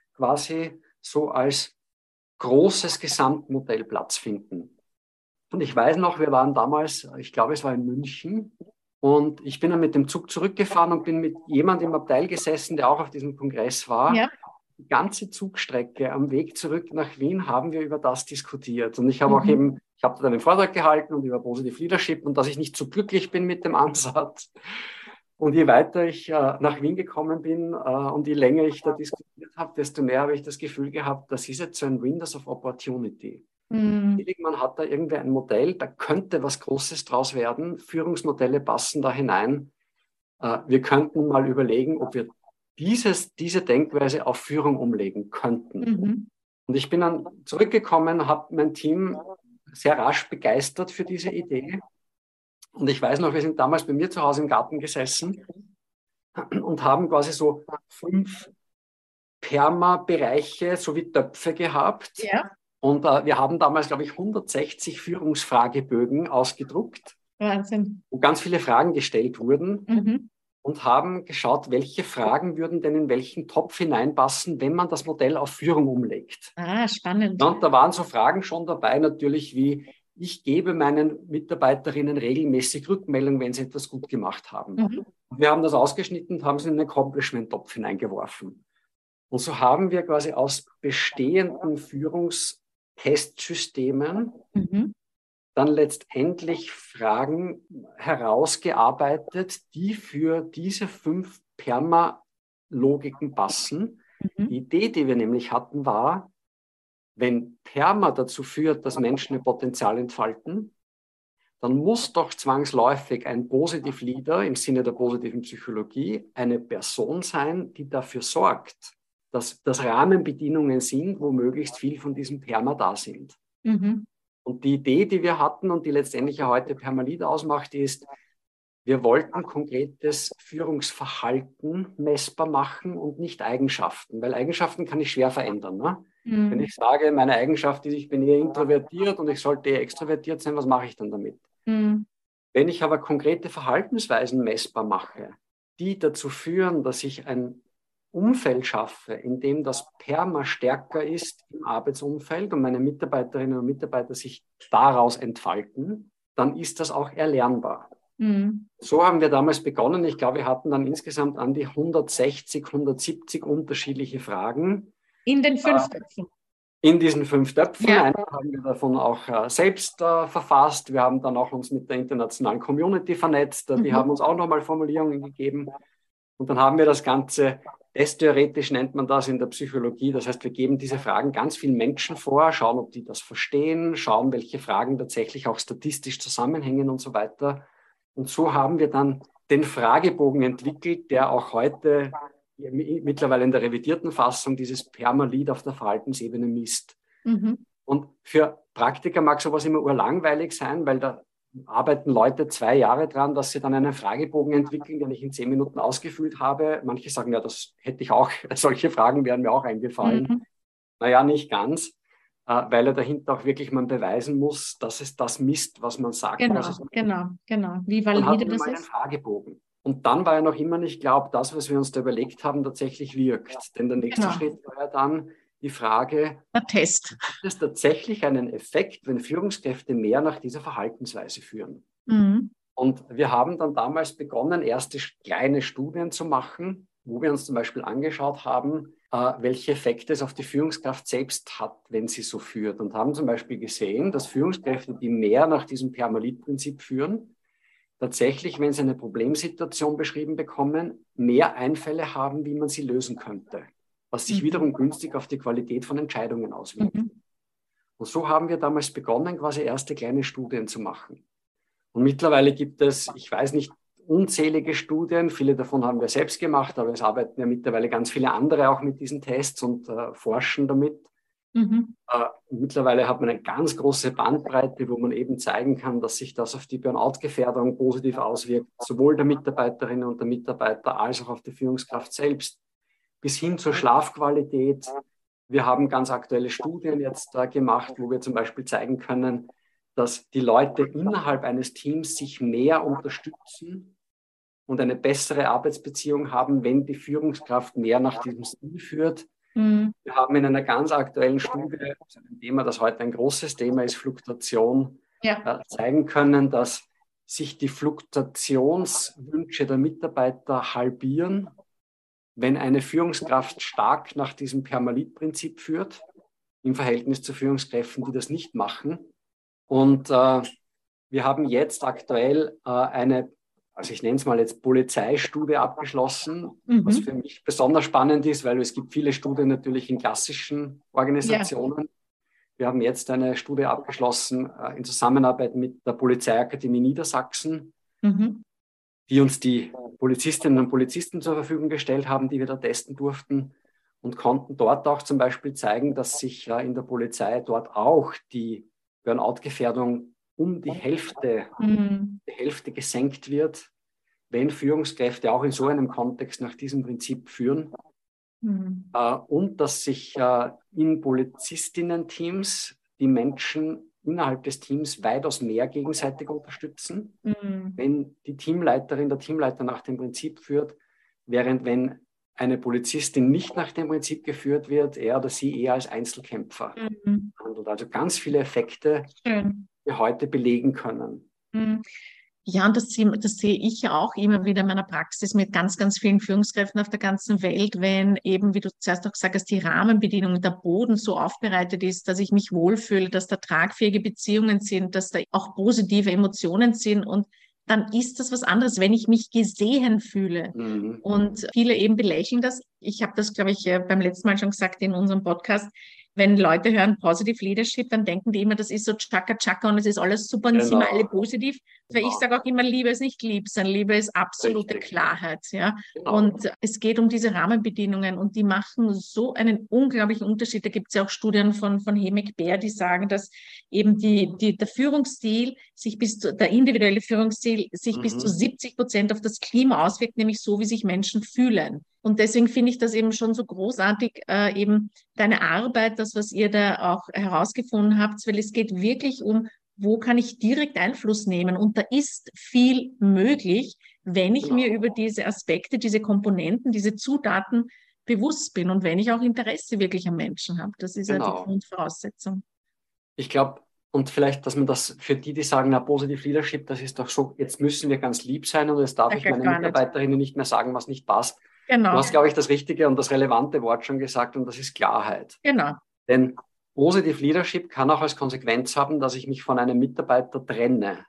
quasi so als großes Gesamtmodell Platz finden. Und ich weiß noch, wir waren damals, ich glaube, es war in München, und ich bin dann mit dem Zug zurückgefahren und bin mit jemandem im Abteil gesessen, der auch auf diesem Kongress war. Ja. Die ganze Zugstrecke am Weg zurück nach Wien haben wir über das diskutiert. Und ich habe mhm. auch eben, ich habe dann einen Vortrag gehalten und über Positive Leadership und dass ich nicht so glücklich bin mit dem Ansatz. Und je weiter ich äh, nach Wien gekommen bin äh, und je länger ich da diskutiert habe, desto mehr habe ich das Gefühl gehabt, das ist jetzt so ein Windows of Opportunity. Mhm. Seligmann hat da irgendwie ein Modell, da könnte was Großes draus werden. Führungsmodelle passen da hinein. Äh, wir könnten mal überlegen, ob wir dieses, diese Denkweise auf Führung umlegen könnten. Mhm. Und ich bin dann zurückgekommen, habe mein Team sehr rasch begeistert für diese Idee. Und ich weiß noch, wir sind damals bei mir zu Hause im Garten gesessen und haben quasi so fünf Perma-Bereiche sowie Töpfe gehabt. Ja. Und äh, wir haben damals, glaube ich, hundertsechzig Führungsfragebögen ausgedruckt. Wahnsinn. Wo ganz viele Fragen gestellt wurden. Mhm. Und haben geschaut, welche Fragen würden denn in welchen Topf hineinpassen, wenn man das Modell auf Führung umlegt. Ah, spannend. Und da waren so Fragen schon dabei, natürlich wie, ich gebe meinen Mitarbeiterinnen regelmäßig Rückmeldung, wenn sie etwas gut gemacht haben. Mhm. Wir haben das ausgeschnitten und haben es in einen Accomplishment-Topf hineingeworfen. Und so haben wir quasi aus bestehenden Führungstestsystemen mhm. dann letztendlich Fragen herausgearbeitet, die für diese fünf Perma-Logiken passen. Mhm. Die Idee, die wir nämlich hatten, war, wenn Perma dazu führt, dass Menschen ihr Potenzial entfalten, dann muss doch zwangsläufig ein Positive Leader im Sinne der positiven Psychologie eine Person sein, die dafür sorgt, dass das Rahmenbedingungen sind, wo möglichst viel von diesem Perma da sind. Mhm. Und die Idee, die wir hatten und die letztendlich ja heute Perma-Lead ausmacht, ist, wir wollten konkretes Führungsverhalten messbar machen und nicht Eigenschaften, weil Eigenschaften kann ich schwer verändern. Ne? Mhm. Wenn ich sage, meine Eigenschaft ist, ich bin eher introvertiert und ich sollte eher extrovertiert sein, was mache ich dann damit? Mhm. Wenn ich aber konkrete Verhaltensweisen messbar mache, die dazu führen, dass ich ein Umfeld schaffe, in dem das Perma stärker ist im Arbeitsumfeld und meine Mitarbeiterinnen und Mitarbeiter sich daraus entfalten, dann ist das auch erlernbar. Mhm. So haben wir damals begonnen. Ich glaube, wir hatten dann insgesamt an die hundertsechzig, hundertsiebzig unterschiedliche Fragen. In den fünf Töpfen? in diesen fünf Töpfen. Ja. Einen haben wir davon auch äh, selbst äh, verfasst. Wir haben dann auch uns mit der internationalen Community vernetzt. Die mhm. haben uns auch nochmal Formulierungen gegeben. Und dann haben wir das Ganze, testtheoretisch nennt man das in der Psychologie. Das heißt, wir geben diese Fragen ganz vielen Menschen vor, schauen, ob die das verstehen, schauen, welche Fragen tatsächlich auch statistisch zusammenhängen und so weiter. Und so haben wir dann den Fragebogen entwickelt, der auch heute mittlerweile in der revidierten Fassung dieses Perma-Lead auf der Verhaltensebene misst. Mhm. Und für Praktiker mag sowas immer urlangweilig sein, weil da arbeiten Leute zwei Jahre dran, dass sie dann einen Fragebogen entwickeln, den ich in zehn Minuten ausgefüllt habe. Manche sagen, ja, das hätte ich auch, solche Fragen wären mir auch eingefallen. Mhm. Naja, nicht ganz, weil er dahinter auch wirklich man beweisen muss, dass es das misst, was man sagt. Genau, also, genau, genau. Wie valide das ist. Einen Fragebogen. Und dann war ja noch immer nicht klar, ob das, was wir uns da überlegt haben, tatsächlich wirkt. Denn der nächste genau. Schritt war ja dann die Frage, der Test. Hat es tatsächlich einen Effekt, wenn Führungskräfte mehr nach dieser Verhaltensweise führen? Mhm. Und wir haben dann damals begonnen, erste kleine Studien zu machen, wo wir uns zum Beispiel angeschaut haben, äh, welche Effekte es auf die Führungskraft selbst hat, wenn sie so führt. Und haben zum Beispiel gesehen, dass Führungskräfte, die mehr nach diesem Perma-Lead-Prinzip führen, tatsächlich, wenn sie eine Problemsituation beschrieben bekommen, mehr Einfälle haben, wie man sie lösen könnte, was sich mhm. wiederum günstig auf die Qualität von Entscheidungen auswirkt. Mhm. Und so haben wir damals begonnen, quasi erste kleine Studien zu machen. Und mittlerweile gibt es, ich weiß nicht, unzählige Studien, viele davon haben wir selbst gemacht, aber es arbeiten ja mittlerweile ganz viele andere auch mit diesen Tests und äh, forschen damit. Mhm. Äh, mittlerweile hat man eine ganz große Bandbreite, wo man eben zeigen kann, dass sich das auf die Burnout-Gefährdung positiv auswirkt, sowohl der Mitarbeiterinnen und der Mitarbeiter als auch auf die Führungskraft selbst, bis hin zur Schlafqualität. Wir haben ganz aktuelle Studien jetzt äh, gemacht, wo wir zum Beispiel zeigen können, dass die Leute innerhalb eines Teams sich mehr unterstützen und eine bessere Arbeitsbeziehung haben, wenn die Führungskraft mehr nach diesem Stil führt. Mhm. Wir haben in einer ganz aktuellen Studie, also ein Thema, das heute ein großes Thema ist, Fluktuation, ja. äh, zeigen können, dass sich die Fluktuationswünsche der Mitarbeiter halbieren, wenn eine Führungskraft stark nach diesem Perma-Lead-Prinzip führt, im Verhältnis zu Führungskräften, die das nicht machen. Und äh, wir haben jetzt aktuell äh, eine, also ich nenne es mal jetzt Polizeistudie abgeschlossen, mhm. was für mich besonders spannend ist, weil es gibt viele Studien natürlich in klassischen Organisationen. Ja. Wir haben jetzt eine Studie abgeschlossen äh, in Zusammenarbeit mit der Polizeiakademie Niedersachsen, mhm. die uns die Polizistinnen und Polizisten zur Verfügung gestellt haben, die wir da testen durften und konnten dort auch zum Beispiel zeigen, dass sich äh, in der Polizei dort auch die Burnout-Gefährdung um die Hälfte, mhm. die Hälfte gesenkt wird, wenn Führungskräfte auch in so einem Kontext nach diesem Prinzip führen. Mhm. Äh, und dass sich äh, in Polizistinnen-Teams die Menschen innerhalb des Teams weitaus mehr gegenseitig unterstützen, mhm. wenn die Teamleiterin, der Teamleiter nach dem Prinzip führt, während wenn eine Polizistin nicht nach dem Prinzip geführt wird, er oder sie eher als Einzelkämpfer mhm. handelt. Also ganz viele Effekte, Schön. die wir heute belegen können. Mhm. Ja, und das, das sehe ich ja auch immer wieder in meiner Praxis mit ganz, ganz vielen Führungskräften auf der ganzen Welt, wenn eben, wie du zuerst auch gesagt hast, die Rahmenbedingungen, der Boden so aufbereitet ist, dass ich mich wohlfühle, dass da tragfähige Beziehungen sind, dass da auch positive Emotionen sind, und dann ist das was anderes, wenn ich mich gesehen fühle. Mhm. Und viele eben belächeln das. Ich habe das, glaube ich, beim letzten Mal schon gesagt in unserem Podcast. Wenn Leute hören Positive Leadership, dann denken die immer, das ist so Chaka Chaka und es ist alles super und genau. sind alle positiv. Weil genau. ich sage auch immer, Liebe ist nicht lieb, sondern Liebe ist absolute Richtig. Klarheit. Ja? Genau. Und es geht um diese Rahmenbedingungen und die machen so einen unglaublichen Unterschied. Da gibt es ja auch Studien von, von Hemek-Bär, die sagen, dass eben die, die, der Führungsstil sich bis zu, der individuelle Führungsstil sich mhm. bis zu siebzig Prozent auf das Klima auswirkt, nämlich so, wie sich Menschen fühlen. Und deswegen finde ich das eben schon so großartig, äh, eben deine Arbeit, das, was ihr da auch herausgefunden habt, weil es geht wirklich um, wo kann ich direkt Einfluss nehmen? Und da ist viel möglich, wenn ich mir über diese Aspekte, diese Komponenten, diese Zutaten bewusst bin und wenn ich auch Interesse wirklich am Menschen habe. Das ist genau. ja die Grundvoraussetzung. Ich glaube, und vielleicht, dass man das für die, die sagen, na, Positive Leadership, das ist doch so, jetzt müssen wir ganz lieb sein und jetzt darf ich meinen Mitarbeiterinnen nicht mehr sagen, was nicht passt. Genau. Du hast, glaube ich, das richtige und das relevante Wort schon gesagt, und das ist Klarheit. Genau. Denn Positive Leadership kann auch als Konsequenz haben, dass ich mich von einem Mitarbeiter trenne.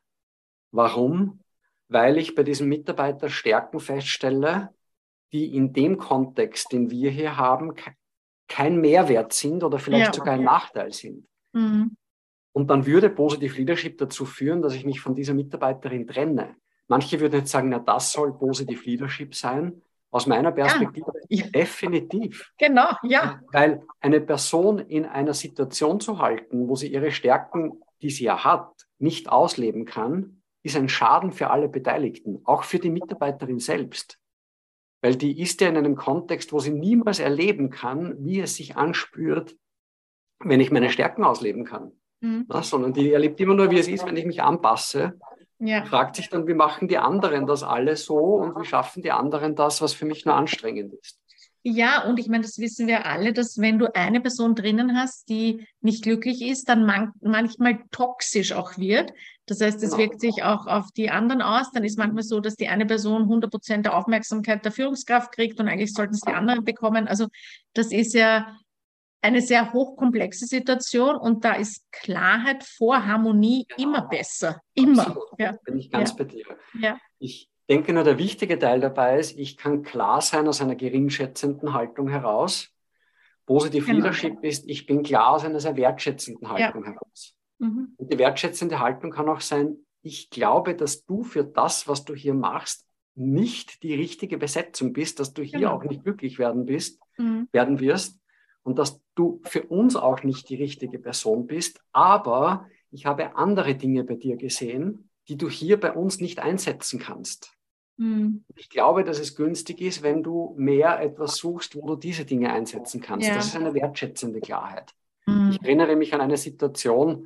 Warum? Weil ich bei diesem Mitarbeiter Stärken feststelle, die in dem Kontext, den wir hier haben, kein Mehrwert sind oder vielleicht ja. sogar ein Nachteil sind. Mhm. Und dann würde Positive Leadership dazu führen, dass ich mich von dieser Mitarbeiterin trenne. Manche würden jetzt sagen, na, das soll Positive Leadership sein. Aus meiner Perspektive ja. definitiv. Genau, ja. Weil eine Person in einer Situation zu halten, wo sie ihre Stärken, die sie ja hat, nicht ausleben kann, ist ein Schaden für alle Beteiligten, auch für die Mitarbeiterin selbst. Weil die ist ja in einem Kontext, wo sie niemals erleben kann, wie es sich anspürt, wenn ich meine Stärken ausleben kann. Mhm. Ja, sondern die erlebt immer nur, wie es ist, wenn ich mich anpasse. Ja. Fragt sich dann, wie machen die anderen das alle so und wie schaffen die anderen das, was für mich nur anstrengend ist. Ja, und ich meine, das wissen wir alle, dass wenn du eine Person drinnen hast, die nicht glücklich ist, dann man manchmal toxisch auch wird. Das heißt, es genau. wirkt sich auch auf die anderen aus. Dann ist manchmal so, dass die eine Person hundert Prozent der Aufmerksamkeit der Führungskraft kriegt und eigentlich sollten es die anderen bekommen. Also das ist ja eine sehr hochkomplexe Situation und da ist Klarheit vor Harmonie genau. immer besser. Immer. Absolut. Ja. Bin ich ganz ja. bei dir. Ja. Ich Ich denke nur, der wichtige Teil dabei ist, ich kann klar sein aus einer geringschätzenden Haltung heraus. Positive genau. Leadership ist, ich bin klar aus einer sehr wertschätzenden Haltung ja. heraus. Mhm. Und die wertschätzende Haltung kann auch sein, ich glaube, dass du für das, was du hier machst, nicht die richtige Besetzung bist, dass du hier genau. auch nicht glücklich werden bist, mhm. werden wirst und dass du für uns auch nicht die richtige Person bist. Aber ich habe andere Dinge bei dir gesehen, die du hier bei uns nicht einsetzen kannst. Mhm. Ich glaube, dass es günstig ist, wenn du mehr etwas suchst, wo du diese Dinge einsetzen kannst. Ja. Das ist eine wertschätzende Klarheit. Mhm. Ich erinnere mich an eine Situation,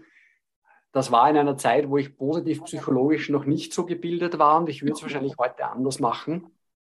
das war in einer Zeit, wo ich positiv psychologisch noch nicht so gebildet war und ich würde es wahrscheinlich heute anders machen.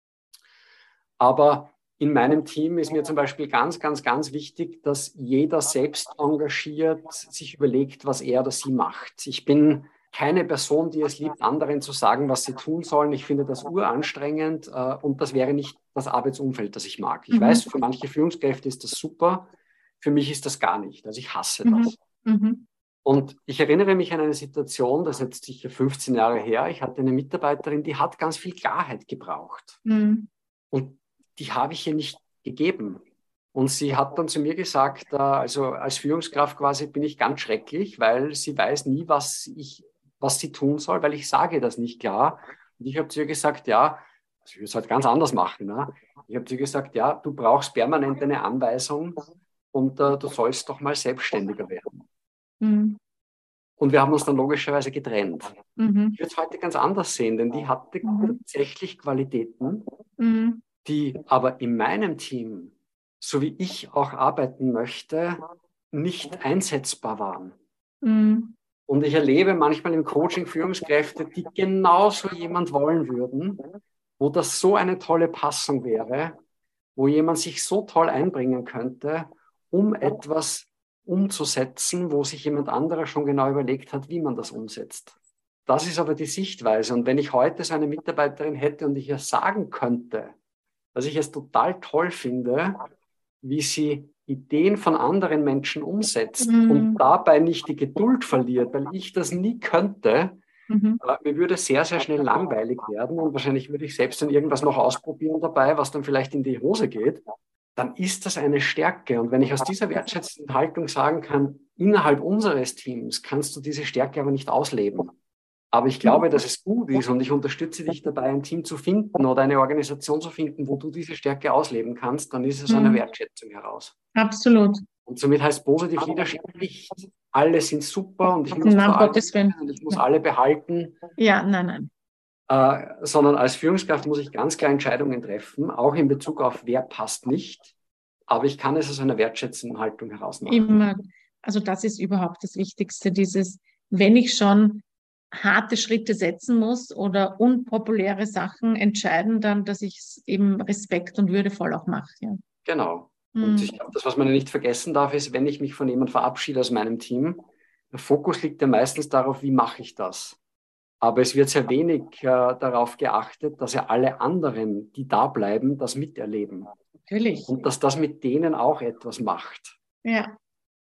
Aber in meinem Team ist mir zum Beispiel ganz, ganz, ganz wichtig, dass jeder selbst engagiert sich überlegt, was er oder sie macht. Ich bin keine Person, die es liebt, anderen zu sagen, was sie tun sollen. Ich finde das uranstrengend äh, und das wäre nicht das Arbeitsumfeld, das ich mag. Ich mhm. weiß, für manche Führungskräfte ist das super, für mich ist das gar nicht. Also ich hasse mhm. das. Mhm. Und ich erinnere mich an eine Situation, das ist jetzt sicher fünfzehn Jahre her, ich hatte eine Mitarbeiterin, die hat ganz viel Klarheit gebraucht. Mhm. Und die habe ich ihr nicht gegeben. Und sie hat dann zu mir gesagt, äh, also als Führungskraft quasi bin ich ganz schrecklich, weil sie weiß nie, was ich was sie tun soll, weil ich sage das nicht klar. Und ich habe zu ihr gesagt, ja, also ich würde es halt ganz anders machen. Ne? Ich habe zu ihr gesagt, ja, du brauchst permanent eine Anweisung und äh, du sollst doch mal selbstständiger werden. Mhm. Und wir haben uns dann logischerweise getrennt. Mhm. Ich würde es heute ganz anders sehen, denn die hatte mhm. tatsächlich Qualitäten, mhm. die aber in meinem Team, so wie ich auch arbeiten möchte, nicht einsetzbar waren. Mhm. Und ich erlebe manchmal im Coaching Führungskräfte, die genauso jemand wollen würden, wo das so eine tolle Passung wäre, wo jemand sich so toll einbringen könnte, um etwas umzusetzen, wo sich jemand anderer schon genau überlegt hat, wie man das umsetzt. Das ist aber die Sichtweise. Und wenn ich heute so eine Mitarbeiterin hätte und ich ihr sagen könnte, dass ich es total toll finde, wie sie Ideen von anderen Menschen umsetzt mhm. und dabei nicht die Geduld verliert, weil ich das nie könnte, mhm. äh, mir würde sehr, sehr schnell langweilig werden und wahrscheinlich würde ich selbst dann irgendwas noch ausprobieren dabei, was dann vielleicht in die Hose geht, dann ist das eine Stärke. Und wenn ich aus dieser wertschätzenden Haltung sagen kann, innerhalb unseres Teams kannst du diese Stärke aber nicht ausleben. Aber ich glaube, dass es gut ist und ich unterstütze dich dabei, ein Team zu finden oder eine Organisation zu finden, wo du diese Stärke ausleben kannst, dann ist es mhm. eine Wertschätzung heraus. Absolut. Und somit heißt Positive Leadership nicht, alle sind super und ich muss, nein, alle, und ich muss alle behalten. Ja, nein, nein. Äh, sondern als Führungskraft muss ich ganz klar Entscheidungen treffen, auch in Bezug auf wer passt nicht. Aber ich kann es aus einer wertschätzenden Haltung heraus machen. Immer. Also das ist überhaupt das Wichtigste, dieses, wenn ich schon harte Schritte setzen muss oder unpopuläre Sachen entscheiden, dann, dass ich es eben respekt- und würdevoll auch mache. Ja. Genau. Mhm. Und ich glaube, das, was man nicht vergessen darf, ist, wenn ich mich von jemandem verabschiede aus meinem Team, der Fokus liegt ja meistens darauf, wie mache ich das? Aber es wird sehr wenig äh, darauf geachtet, dass ja alle anderen, die da bleiben, das miterleben. Natürlich. Und dass das mit denen auch etwas macht. Ja.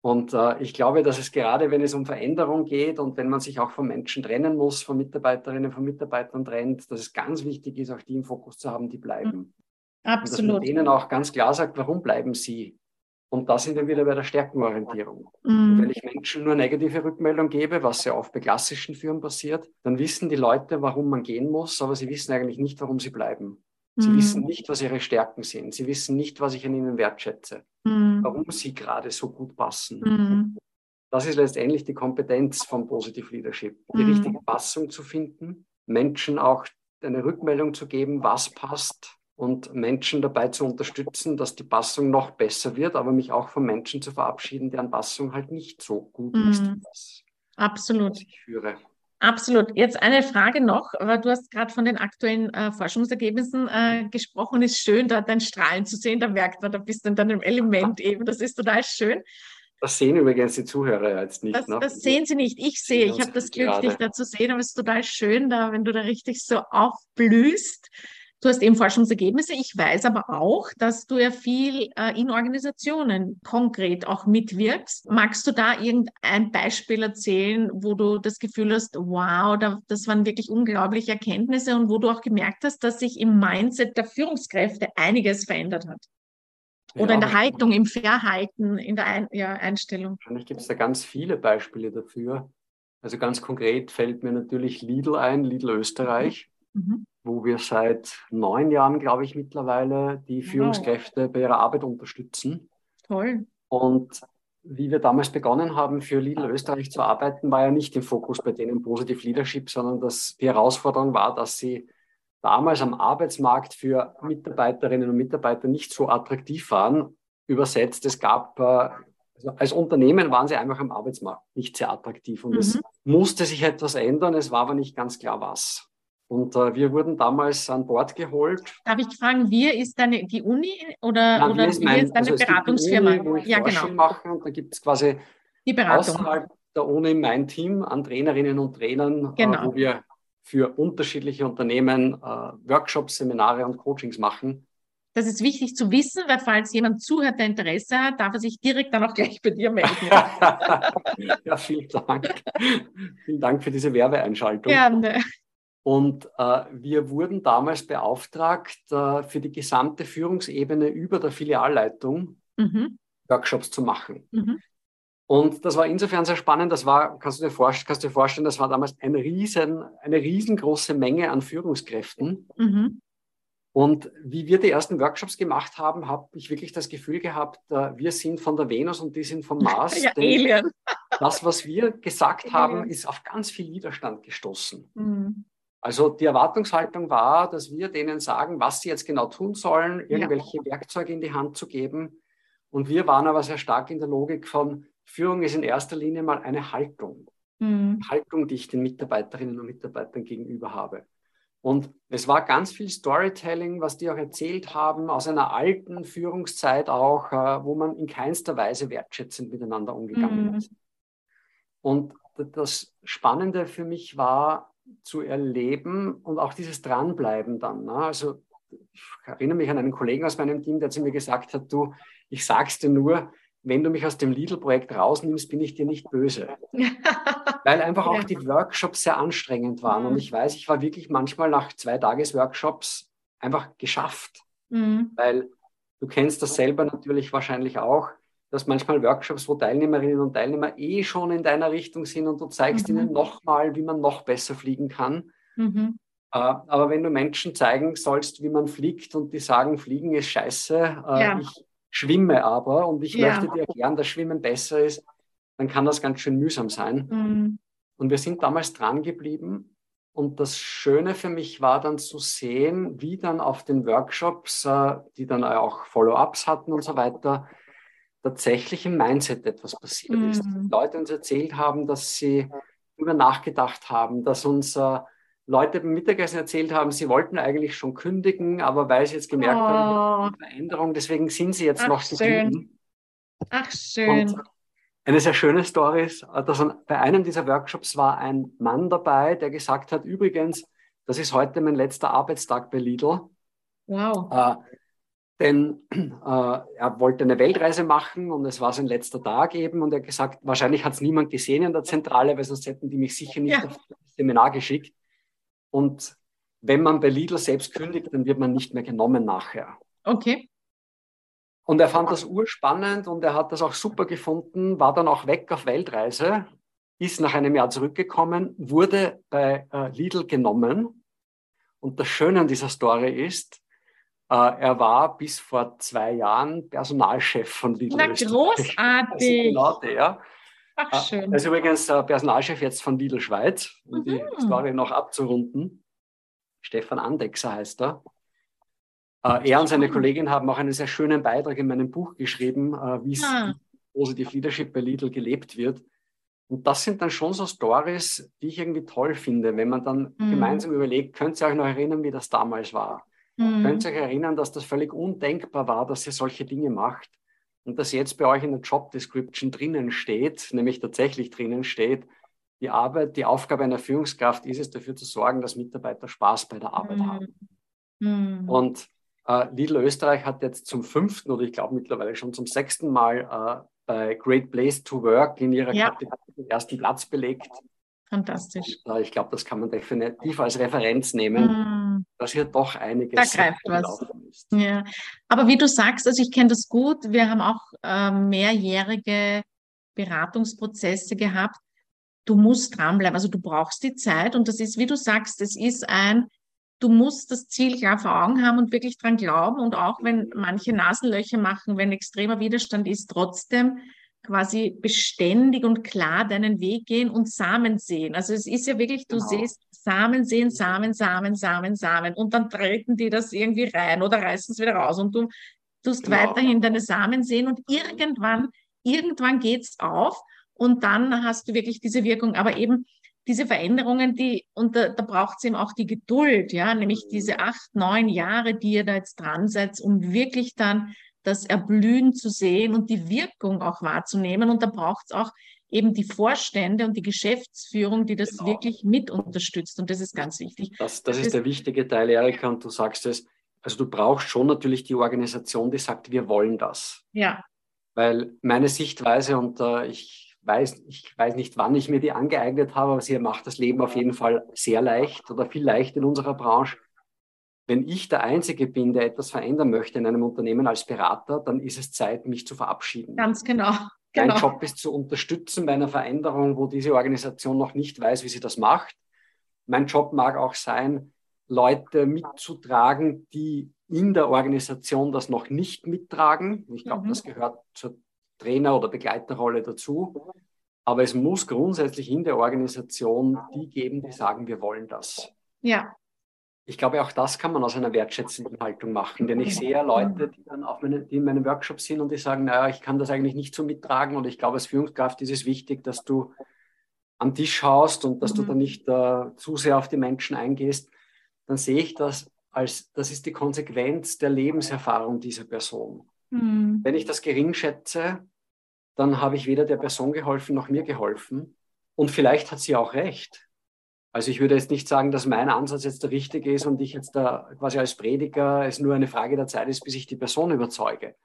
Und äh, ich glaube, dass es gerade, wenn es um Veränderung geht und wenn man sich auch von Menschen trennen muss, von Mitarbeiterinnen, von Mitarbeitern trennt, dass es ganz wichtig ist, auch die im Fokus zu haben, die bleiben. Absolut. Und dass man denen auch ganz klar sagt, warum bleiben sie? Und da sind wir wieder bei der Stärkenorientierung. Mhm. Wenn ich Menschen nur negative Rückmeldung gebe, was ja oft bei klassischen Firmen passiert, dann wissen die Leute, warum man gehen muss, aber sie wissen eigentlich nicht, warum sie bleiben. Sie Mhm. wissen nicht, was ihre Stärken sind. Sie wissen nicht, was ich an ihnen wertschätze. Mhm. Warum sie gerade so gut passen. Mhm. Das ist letztendlich die Kompetenz von Positive Leadership. Die Mhm. richtige Passung zu finden, Menschen auch eine Rückmeldung zu geben, was passt und Menschen dabei zu unterstützen, dass die Passung noch besser wird, aber mich auch von Menschen zu verabschieden, deren Passung halt nicht so gut Mhm. ist, wie das, Absolut. was ich führe. Absolut. Jetzt eine Frage noch, weil du hast gerade von den aktuellen äh, Forschungsergebnissen äh, gesprochen. Ist schön, da dein Strahlen zu sehen. Da merkt man, da bist du in deinem Element eben. Das ist total schön. Das sehen übrigens die Zuhörer jetzt nicht. Das, Ne? das sehen sie nicht. Ich sehe, ich habe das Glück, gerade. dich da zu sehen. Aber es ist total schön, da, wenn du da richtig so aufblühst. Du hast eben Forschungsergebnisse. Ich weiß aber auch, dass du ja viel äh, in Organisationen konkret auch mitwirkst. Magst du da irgendein Beispiel erzählen, wo du das Gefühl hast, wow, da, das waren wirklich unglaubliche Erkenntnisse und wo du auch gemerkt hast, dass sich im Mindset der Führungskräfte einiges verändert hat? Oder Ja, in der Haltung, im Verhalten, in der Ein ja, Einstellung? Wahrscheinlich gibt es da ganz viele Beispiele dafür. Also ganz konkret fällt mir natürlich Lidl ein, Lidl Österreich. Mhm. Wo wir seit neun Jahren, glaube ich, mittlerweile die Wow. Führungskräfte bei ihrer Arbeit unterstützen. Toll. Und wie wir damals begonnen haben, für Lidl Österreich zu arbeiten, war ja nicht im Fokus bei denen Positive Leadership, sondern dass die Herausforderung war, dass sie damals am Arbeitsmarkt für Mitarbeiterinnen und Mitarbeiter nicht so attraktiv waren. Übersetzt, es gab, also als Unternehmen waren sie einfach am Arbeitsmarkt nicht sehr attraktiv. Und mhm. es musste sich etwas ändern, es war aber nicht ganz klar, was. Und äh, wir wurden damals an Bord geholt. Darf ich fragen, wir ist deine, die Uni oder, Nein, oder ist mein, wir ist deine also Beratungsfirma? Es gibt die Uni, wo ich ja, Forschung genau. mache, und da gibt es quasi die Beratung. Außerhalb der Uni mein Team an Trainerinnen und Trainern, genau. äh, wo wir für unterschiedliche Unternehmen äh, Workshops, Seminare und Coachings machen. Das ist wichtig zu wissen, weil falls jemand zuhört, der Interesse hat, darf er sich direkt dann auch gleich bei dir melden. Ja, vielen Dank. Vielen Dank für diese Werbeeinschaltung. Gerne. Und äh, wir wurden damals beauftragt, äh, für die gesamte Führungsebene über der Filialleitung mhm. Workshops zu machen. Mhm. Und das war insofern sehr spannend. Das war, kannst du dir vorstellen, kannst du dir vorstellen, das war damals ein riesen, eine riesengroße Menge an Führungskräften. Mhm. Und wie wir die ersten Workshops gemacht haben, habe ich wirklich das Gefühl gehabt, wir sind von der Venus und die sind vom Mars. Ja, Alien. Das, was wir gesagt haben, ist auf ganz viel Widerstand gestoßen. Mhm. Also die Erwartungshaltung war, dass wir denen sagen, was sie jetzt genau tun sollen, irgendwelche ja. Werkzeuge in die Hand zu geben. Und wir waren aber sehr stark in der Logik von, Führung ist in erster Linie mal eine Haltung. Mhm. Haltung, die ich den Mitarbeiterinnen und Mitarbeitern gegenüber habe. Und es war ganz viel Storytelling, was die auch erzählt haben, aus einer alten Führungszeit auch, wo man in keinster Weise wertschätzend miteinander umgegangen mhm. ist. Und das Spannende für mich war, zu erleben und auch dieses Dranbleiben dann. Ne? Also ich erinnere mich an einen Kollegen aus meinem Team, der zu mir gesagt hat, du, ich sag's dir nur, wenn du mich aus dem Lidl-Projekt rausnimmst, bin ich dir nicht böse. Weil einfach auch ja. die Workshops sehr anstrengend waren. Mhm. Und ich weiß, ich war wirklich manchmal nach zwei Tages-Workshops einfach geschafft. Mhm. Weil du kennst das selber natürlich wahrscheinlich auch, dass manchmal Workshops, wo Teilnehmerinnen und Teilnehmer eh schon in deiner Richtung sind und du zeigst mhm. ihnen nochmal, wie man noch besser fliegen kann. Mhm. Äh, aber wenn du Menschen zeigen sollst, wie man fliegt und die sagen, Fliegen ist scheiße, äh, ja. ich schwimme aber und ich ja. möchte dir erklären, dass Schwimmen besser ist, dann kann das ganz schön mühsam sein. Mhm. Und wir sind damals dran geblieben. Und das Schöne für mich war dann zu sehen, wie dann auf den Workshops, äh, die dann auch Follow-ups hatten und so weiter, tatsächlich im Mindset etwas passiert mhm. ist. Die Leute uns erzählt haben, dass sie darüber nachgedacht haben, dass uns äh, Leute beim Mittagessen erzählt haben, sie wollten eigentlich schon kündigen, aber weil sie jetzt gemerkt oh. haben, die Veränderung, deswegen sind sie jetzt Ach, noch geblieben. Ach, schön. Und eine sehr schöne Story ist, dass bei einem dieser Workshops war ein Mann dabei, der gesagt hat, übrigens, das ist heute mein letzter Arbeitstag bei Lidl. Wow. Äh, denn äh, er wollte eine Weltreise machen und es war sein letzter Tag eben und er hat gesagt, wahrscheinlich hat es niemand gesehen in der Zentrale, weil sonst hätten die mich sicher nicht Ja. auf das Seminar geschickt. Und wenn man bei Lidl selbst kündigt, dann wird man nicht mehr genommen nachher. Okay. Und er fand das urspannend und er hat das auch super gefunden, war dann auch weg auf Weltreise, ist nach einem Jahr zurückgekommen, wurde bei äh, Lidl genommen. Und das Schöne an dieser Story ist, äh, er war bis vor zwei Jahren Personalchef von Lidl. Na, großartig. Also genau der. Ach, schön. Er ist übrigens äh, Personalchef jetzt von Lidl Schweiz, um Mhm. die Story noch abzurunden. Stefan Andexer heißt er. Äh, er und seine Kollegin haben auch einen sehr schönen Beitrag in meinem Buch geschrieben, äh, wie Ah. Positive Leadership bei Lidl gelebt wird. Und das sind dann schon so Stories, die ich irgendwie toll finde, wenn man dann Mhm. gemeinsam überlegt, könnt ihr euch noch erinnern, wie das damals war? Mhm. Könnt ihr euch erinnern, dass das völlig undenkbar war, dass ihr solche Dinge macht und dass jetzt bei euch in der Job Description drinnen steht, nämlich tatsächlich drinnen steht, die Arbeit, die Aufgabe einer Führungskraft ist es, dafür zu sorgen, dass Mitarbeiter Spaß bei der Arbeit Mhm. haben. Mhm. Und äh, Lidl Österreich hat jetzt zum fünften oder ich glaube mittlerweile schon zum sechsten Mal äh, bei Great Place to Work in ihrer Ja. Kategorie den ersten Platz belegt. Fantastisch. Und, äh, ich glaube, das kann man definitiv als Referenz nehmen, Mhm. dass hier doch Da einiges greift was. gelaufen ist. Ja, aber wie du sagst, also ich kenne das gut, wir haben auch ähm, mehrjährige Beratungsprozesse gehabt. Du musst dranbleiben, also du brauchst die Zeit und das ist, wie du sagst, es ist ein, du musst das Ziel klar vor Augen haben und wirklich dran glauben und auch wenn manche Nasenlöcher machen, wenn extremer Widerstand ist, trotzdem quasi beständig und klar deinen Weg gehen und Samen sehen. Also es ist ja wirklich, du Genau. siehst Samen sehen, Samen, Samen, Samen, Samen und dann treten die das irgendwie rein oder reißen es wieder raus und du tust Genau. weiterhin deine Samen sehen und irgendwann, irgendwann geht's auf und dann hast du wirklich diese Wirkung. Aber eben diese Veränderungen, die, und da, da braucht es eben auch die Geduld, ja, nämlich diese acht, neun Jahre, die ihr da jetzt dran seid, um wirklich dann das Erblühen zu sehen und die Wirkung auch wahrzunehmen. Und da braucht es auch eben die Vorstände und die Geschäftsführung, die das Genau. wirklich mit unterstützt. Und das ist ganz wichtig. Das, das ist der wichtige Teil, Erika, und du sagst es. Also du brauchst schon natürlich die Organisation, die sagt, wir wollen das. Ja. Weil meine Sichtweise, und äh, ich weiß, ich weiß nicht, wann ich mir die angeeignet habe, aber sie macht das Leben auf jeden Fall sehr leicht oder viel leicht in unserer Branche. Wenn ich der Einzige bin, der etwas verändern möchte in einem Unternehmen als Berater, dann ist es Zeit, mich zu verabschieden. Ganz genau. Mein genau. Job ist zu unterstützen bei einer Veränderung, wo diese Organisation noch nicht weiß, wie sie das macht. Mein Job mag auch sein, Leute mitzutragen, die in der Organisation das noch nicht mittragen. Ich glaube, Mhm. das gehört zur Trainer- oder Begleiterrolle dazu. Aber es muss grundsätzlich in der Organisation die geben, die sagen, wir wollen das. Ja. Ich glaube, auch das kann man aus einer wertschätzenden Haltung machen. Denn ich sehe ja Leute, die dann auf meine, die in meinen Workshops sind und die sagen, naja, ich kann das eigentlich nicht so mittragen. Und ich glaube, als Führungskraft ist es wichtig, dass du am Tisch haust und dass Mhm. du dann nicht äh, zu sehr auf die Menschen eingehst. Dann sehe ich das als, das ist die Konsequenz der Lebenserfahrung dieser Person. Mhm. Wenn ich das gering schätze, dann habe ich weder der Person geholfen noch mir geholfen. Und vielleicht hat sie auch recht. Also ich würde jetzt nicht sagen, dass mein Ansatz jetzt der richtige ist und ich jetzt da quasi als Prediger es nur eine Frage der Zeit ist, bis ich die Person überzeuge.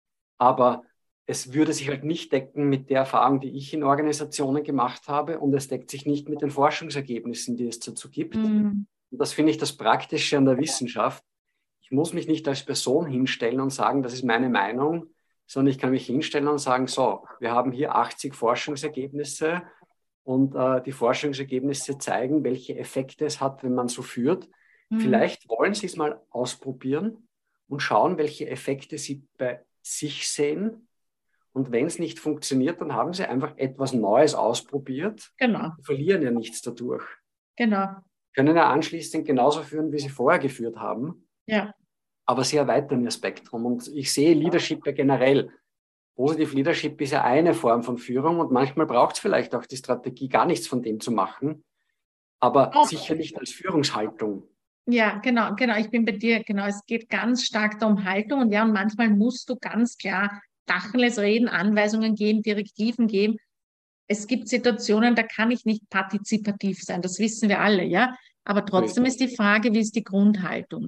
Aber es würde sich halt nicht decken mit der Erfahrung, die ich in Organisationen gemacht habe und es deckt sich nicht mit den Forschungsergebnissen, die es dazu gibt. Mhm. Und das finde ich das Praktische an der Wissenschaft. Ich muss mich nicht als Person hinstellen und sagen, das ist meine Meinung, sondern ich kann mich hinstellen und sagen, so, wir haben hier achtzig Forschungsergebnisse und äh, die Forschungsergebnisse zeigen, welche Effekte es hat, wenn man so führt. Mhm. Vielleicht wollen Sie es mal ausprobieren und schauen, welche Effekte Sie bei sich sehen. Und wenn es nicht funktioniert, dann haben Sie einfach etwas Neues ausprobiert. Genau. Sie verlieren ja nichts dadurch. Genau. Können ja anschließend genauso führen, wie Sie vorher geführt haben. Ja. Aber Sie erweitern Ihr Spektrum. Und ich sehe Leadership ja generell. Positive Leadership ist ja eine Form von Führung und manchmal braucht es vielleicht auch die Strategie, gar nichts von dem zu machen, aber Oh. sicher nicht als Führungshaltung. Ja, genau, genau. Ich bin bei dir. Genau. Es geht ganz stark da um Haltung und ja, und manchmal musst du ganz klar Tacheles reden, Anweisungen geben, Direktiven geben. Es gibt Situationen, da kann ich nicht partizipativ sein. Das wissen wir alle, ja. Aber trotzdem ist die Frage, wie ist die Grundhaltung?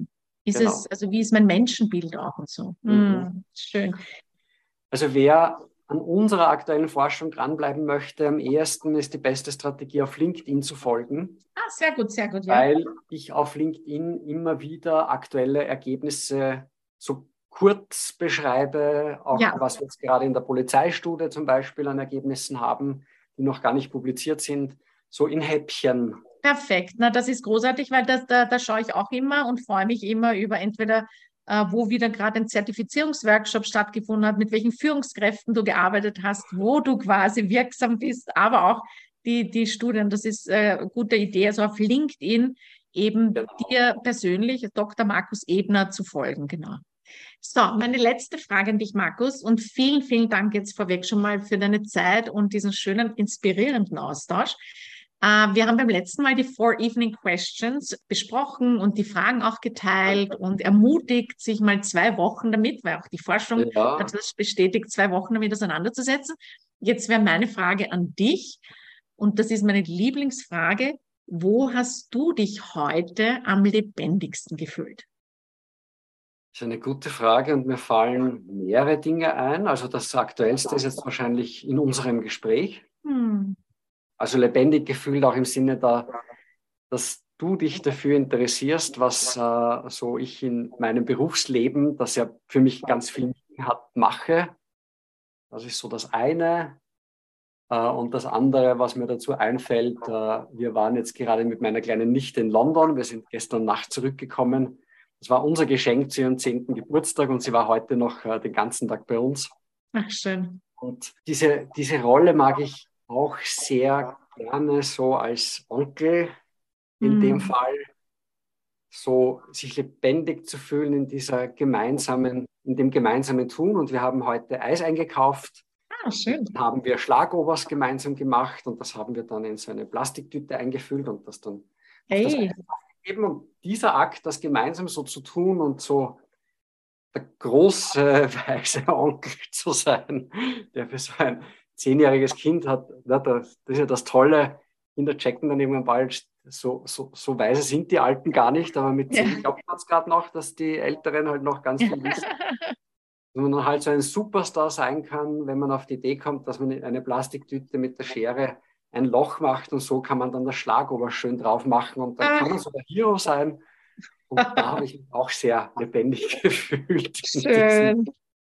Wie ist genau. es, also wie ist mein Menschenbild auch und so. Mhm. Mhm. Schön. Also wer an unserer aktuellen Forschung dranbleiben möchte, am ehesten ist die beste Strategie, auf LinkedIn zu folgen. Ah, sehr gut, sehr gut, ja. Weil ich auf LinkedIn immer wieder aktuelle Ergebnisse so kurz beschreibe, auch ja. was wir jetzt gerade in der Polizeistudie zum Beispiel an Ergebnissen haben, die noch gar nicht publiziert sind, so in Häppchen. Perfekt, na das ist großartig, weil das, da, da schaue ich auch immer und freue mich immer über entweder äh, wo wieder gerade ein Zertifizierungsworkshop stattgefunden hat, mit welchen Führungskräften du gearbeitet hast, wo du quasi wirksam bist, aber auch die, die Studien, das ist äh, eine gute Idee, also auf LinkedIn eben genau. dir persönlich, Doktor Markus Ebner, zu folgen, genau. So, meine letzte Frage an dich, Markus, und vielen, vielen Dank jetzt vorweg schon mal für deine Zeit und diesen schönen, inspirierenden Austausch. Wir haben beim letzten Mal die Four Evening Questions besprochen und die Fragen auch geteilt und ermutigt, sich mal zwei Wochen damit, weil auch die Forschung ja. hat das bestätigt, zwei Wochen damit auseinanderzusetzen. Jetzt wäre meine Frage an dich, und das ist meine Lieblingsfrage: Wo hast du dich heute am lebendigsten gefühlt? Das ist eine gute Frage und mir fallen mehrere Dinge ein. Also das Aktuellste ist jetzt wahrscheinlich in unserem Gespräch. Hm. Also lebendig gefühlt auch im Sinne, da, dass du dich dafür interessierst, was äh, so ich in meinem Berufsleben, das ja für mich ganz viel hat, mache. Das ist so das eine. Äh, und das andere, was mir dazu einfällt, äh, wir waren jetzt gerade mit meiner kleinen Nichte in London. Wir sind gestern Nacht zurückgekommen. Das war unser Geschenk zu ihrem zehnten Geburtstag und sie war heute noch äh, den ganzen Tag bei uns. Ach, schön. Und diese, diese Rolle mag ich auch sehr gerne so als Onkel in mm. dem Fall, so sich lebendig zu fühlen in dieser gemeinsamen, in dem gemeinsamen Tun. Und wir haben heute Eis eingekauft. Ah, schön. Dann haben wir Schlagobers gemeinsam gemacht und das haben wir dann in so eine Plastiktüte eingefüllt und das dann hey. auf das Eis gegeben. Und dieser Akt, das gemeinsam so zu tun und so der große, weise Onkel zu sein, der für so ein zehnjähriges Kind hat, das ist ja das Tolle, Kinder checken dann irgendwann bald, so, so, so weise sind die Alten gar nicht, aber mit zehn ja. glaubt man es gerade noch, dass die Älteren halt noch ganz viel wissen. Wenn man dann halt so ein Superstar sein kann, wenn man auf die Idee kommt, dass man in eine Plastiktüte mit der Schere ein Loch macht und so kann man dann das Schlagober schön drauf machen und dann kann man so der Hero sein. Und da habe ich mich auch sehr lebendig gefühlt. Schön.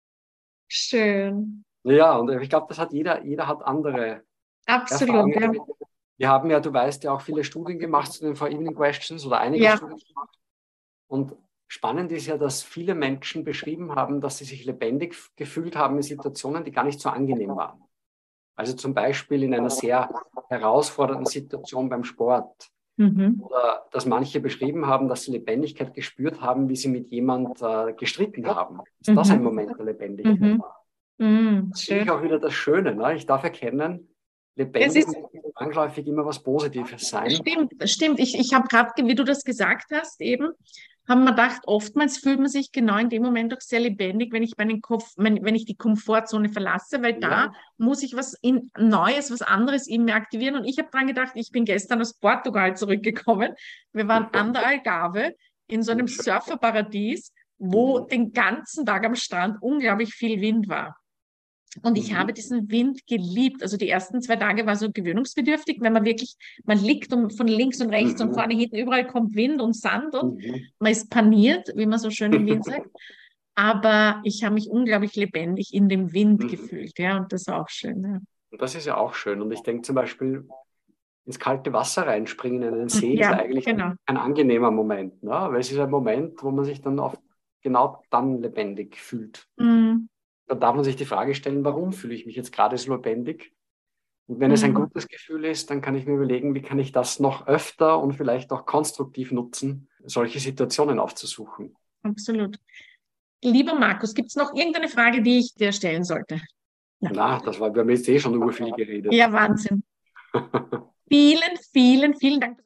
Schön. Ja, und ich glaube, das hat jeder, jeder hat andere Absolut, Erfahrungen. Ja. Wir haben ja, du weißt ja, auch viele Studien gemacht zu den Four Evening Questions oder einige ja. Studien gemacht. Und spannend ist ja, dass viele Menschen beschrieben haben, dass sie sich lebendig gefühlt haben in Situationen, die gar nicht so angenehm waren. Also zum Beispiel in einer sehr herausfordernden Situation beim Sport. Mhm. Oder dass manche beschrieben haben, dass sie Lebendigkeit gespürt haben, wie sie mit jemand äh, gestritten haben. Dass mhm. das ein Moment der Lebendigkeit mhm. war. Mhm. Das finde ich auch wieder das Schöne. Ne? Ich darf erkennen, lebendig muss zwangsläufig immer was Positives sein. Stimmt, stimmt. Ich, ich habe gerade, wie du das gesagt hast, eben, haben wir gedacht, oftmals fühlt man sich genau in dem Moment auch sehr lebendig, wenn ich meinen Kopf, wenn, wenn ich die Komfortzone verlasse, weil da ja. muss ich was in, Neues, was anderes in mir aktivieren. Und ich habe dran gedacht, ich bin gestern aus Portugal zurückgekommen. Wir waren an der Algarve in so einem Surferparadies, wo mhm. den ganzen Tag am Strand unglaublich viel Wind war. Und ich mhm. habe diesen Wind geliebt. Also die ersten zwei Tage war so gewöhnungsbedürftig, wenn man wirklich, man liegt und von links und rechts mhm. und vorne, hinten, überall kommt Wind und Sand und mhm. man ist paniert, wie man so schön im Wind sagt. Aber ich habe mich unglaublich lebendig in dem Wind mhm. gefühlt, ja, und das ist auch schön. Ja. Und das ist ja auch schön. Und ich denke zum Beispiel, ins kalte Wasser reinspringen in einen See ja, ist eigentlich genau. ein angenehmer Moment, ne? Weil es ist ein Moment, wo man sich dann oft genau dann lebendig fühlt. Mhm. Da darf man sich die Frage stellen, warum fühle ich mich jetzt gerade so lebendig? Und wenn mhm. es ein gutes Gefühl ist, dann kann ich mir überlegen, wie kann ich das noch öfter und vielleicht auch konstruktiv nutzen, solche Situationen aufzusuchen. Absolut. Lieber Markus, gibt es noch irgendeine Frage, die ich dir stellen sollte? Ja. Na, das war, wir haben jetzt eh schon über viel geredet. Ja, Wahnsinn. vielen, vielen, vielen Dank.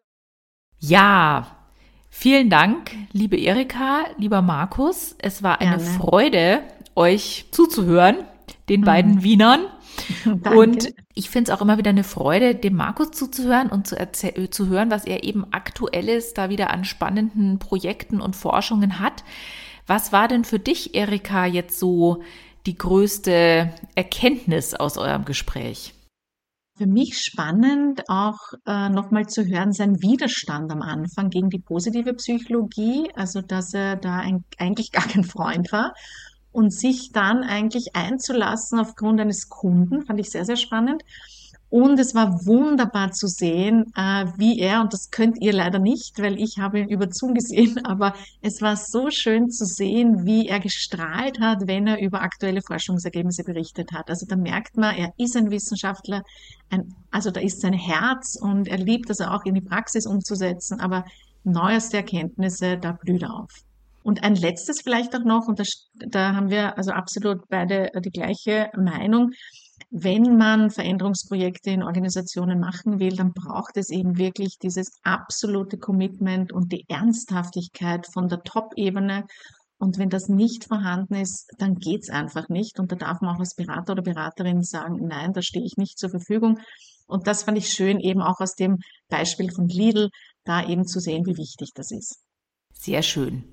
Ja, vielen Dank, liebe Erika, lieber Markus. Es war eine Gerne. Freude, euch zuzuhören, den mhm. beiden Wienern. Und ich finde es auch immer wieder eine Freude, dem Markus zuzuhören und zu, erzäh- zu hören, was er eben aktuelles da wieder an spannenden Projekten und Forschungen hat. Was war denn für dich, Erika, jetzt so die größte Erkenntnis aus eurem Gespräch? Für mich spannend auch äh, nochmal zu hören, sein Widerstand am Anfang gegen die positive Psychologie, also dass er da ein, eigentlich gar kein Freund war und sich dann eigentlich einzulassen aufgrund eines Kunden, fand ich sehr, sehr spannend. Und es war wunderbar zu sehen, äh, wie er, und das könnt ihr leider nicht, weil ich habe ihn über Zoom gesehen, aber es war so schön zu sehen, wie er gestrahlt hat, wenn er über aktuelle Forschungsergebnisse berichtet hat. Also da merkt man, er ist ein Wissenschaftler, ein, also da ist sein Herz und er liebt es auch in die Praxis umzusetzen, aber neueste Erkenntnisse, da blüht er auf. Und ein letztes vielleicht auch noch, und da, da haben wir also absolut beide die gleiche Meinung. Wenn man Veränderungsprojekte in Organisationen machen will, dann braucht es eben wirklich dieses absolute Commitment und die Ernsthaftigkeit von der Top-Ebene. Und wenn das nicht vorhanden ist, dann geht's einfach nicht. Und da darf man auch als Berater oder Beraterin sagen, nein, da stehe ich nicht zur Verfügung. Und das fand ich schön, eben auch aus dem Beispiel von Lidl, da eben zu sehen, wie wichtig das ist. Sehr schön.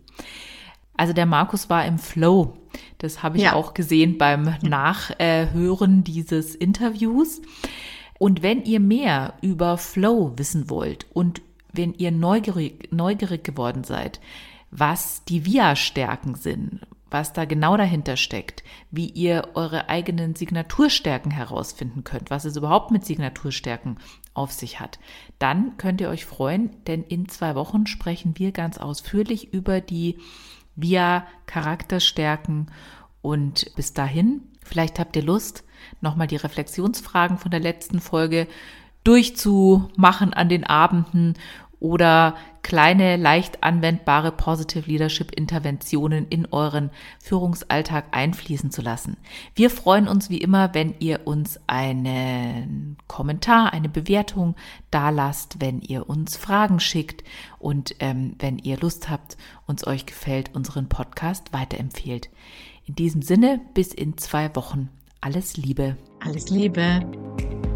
Also der Markus war im Flow. Das habe ich Ja. auch gesehen beim Nachhören dieses Interviews. Und wenn ihr mehr über Flow wissen wollt und wenn ihr neugierig, neugierig geworden seid, was die V I A-Stärken sind, was da genau dahinter steckt, wie ihr eure eigenen Signaturstärken herausfinden könnt, was es überhaupt mit Signaturstärken auf sich hat, dann könnt ihr euch freuen, denn in zwei Wochen sprechen wir ganz ausführlich über die V I A-Charakterstärken. Und bis dahin, vielleicht habt ihr Lust, nochmal die Reflexionsfragen von der letzten Folge durchzumachen an den Abenden oder kleine, leicht anwendbare Positive Leadership Interventionen in euren Führungsalltag einfließen zu lassen. Wir freuen uns wie immer, wenn ihr uns einen Kommentar, eine Bewertung dalasst, wenn ihr uns Fragen schickt und ähm, wenn ihr Lust habt, uns euch gefällt, unseren Podcast weiterempfehlt. In diesem Sinne, bis in zwei Wochen. Alles Liebe. Alles Liebe.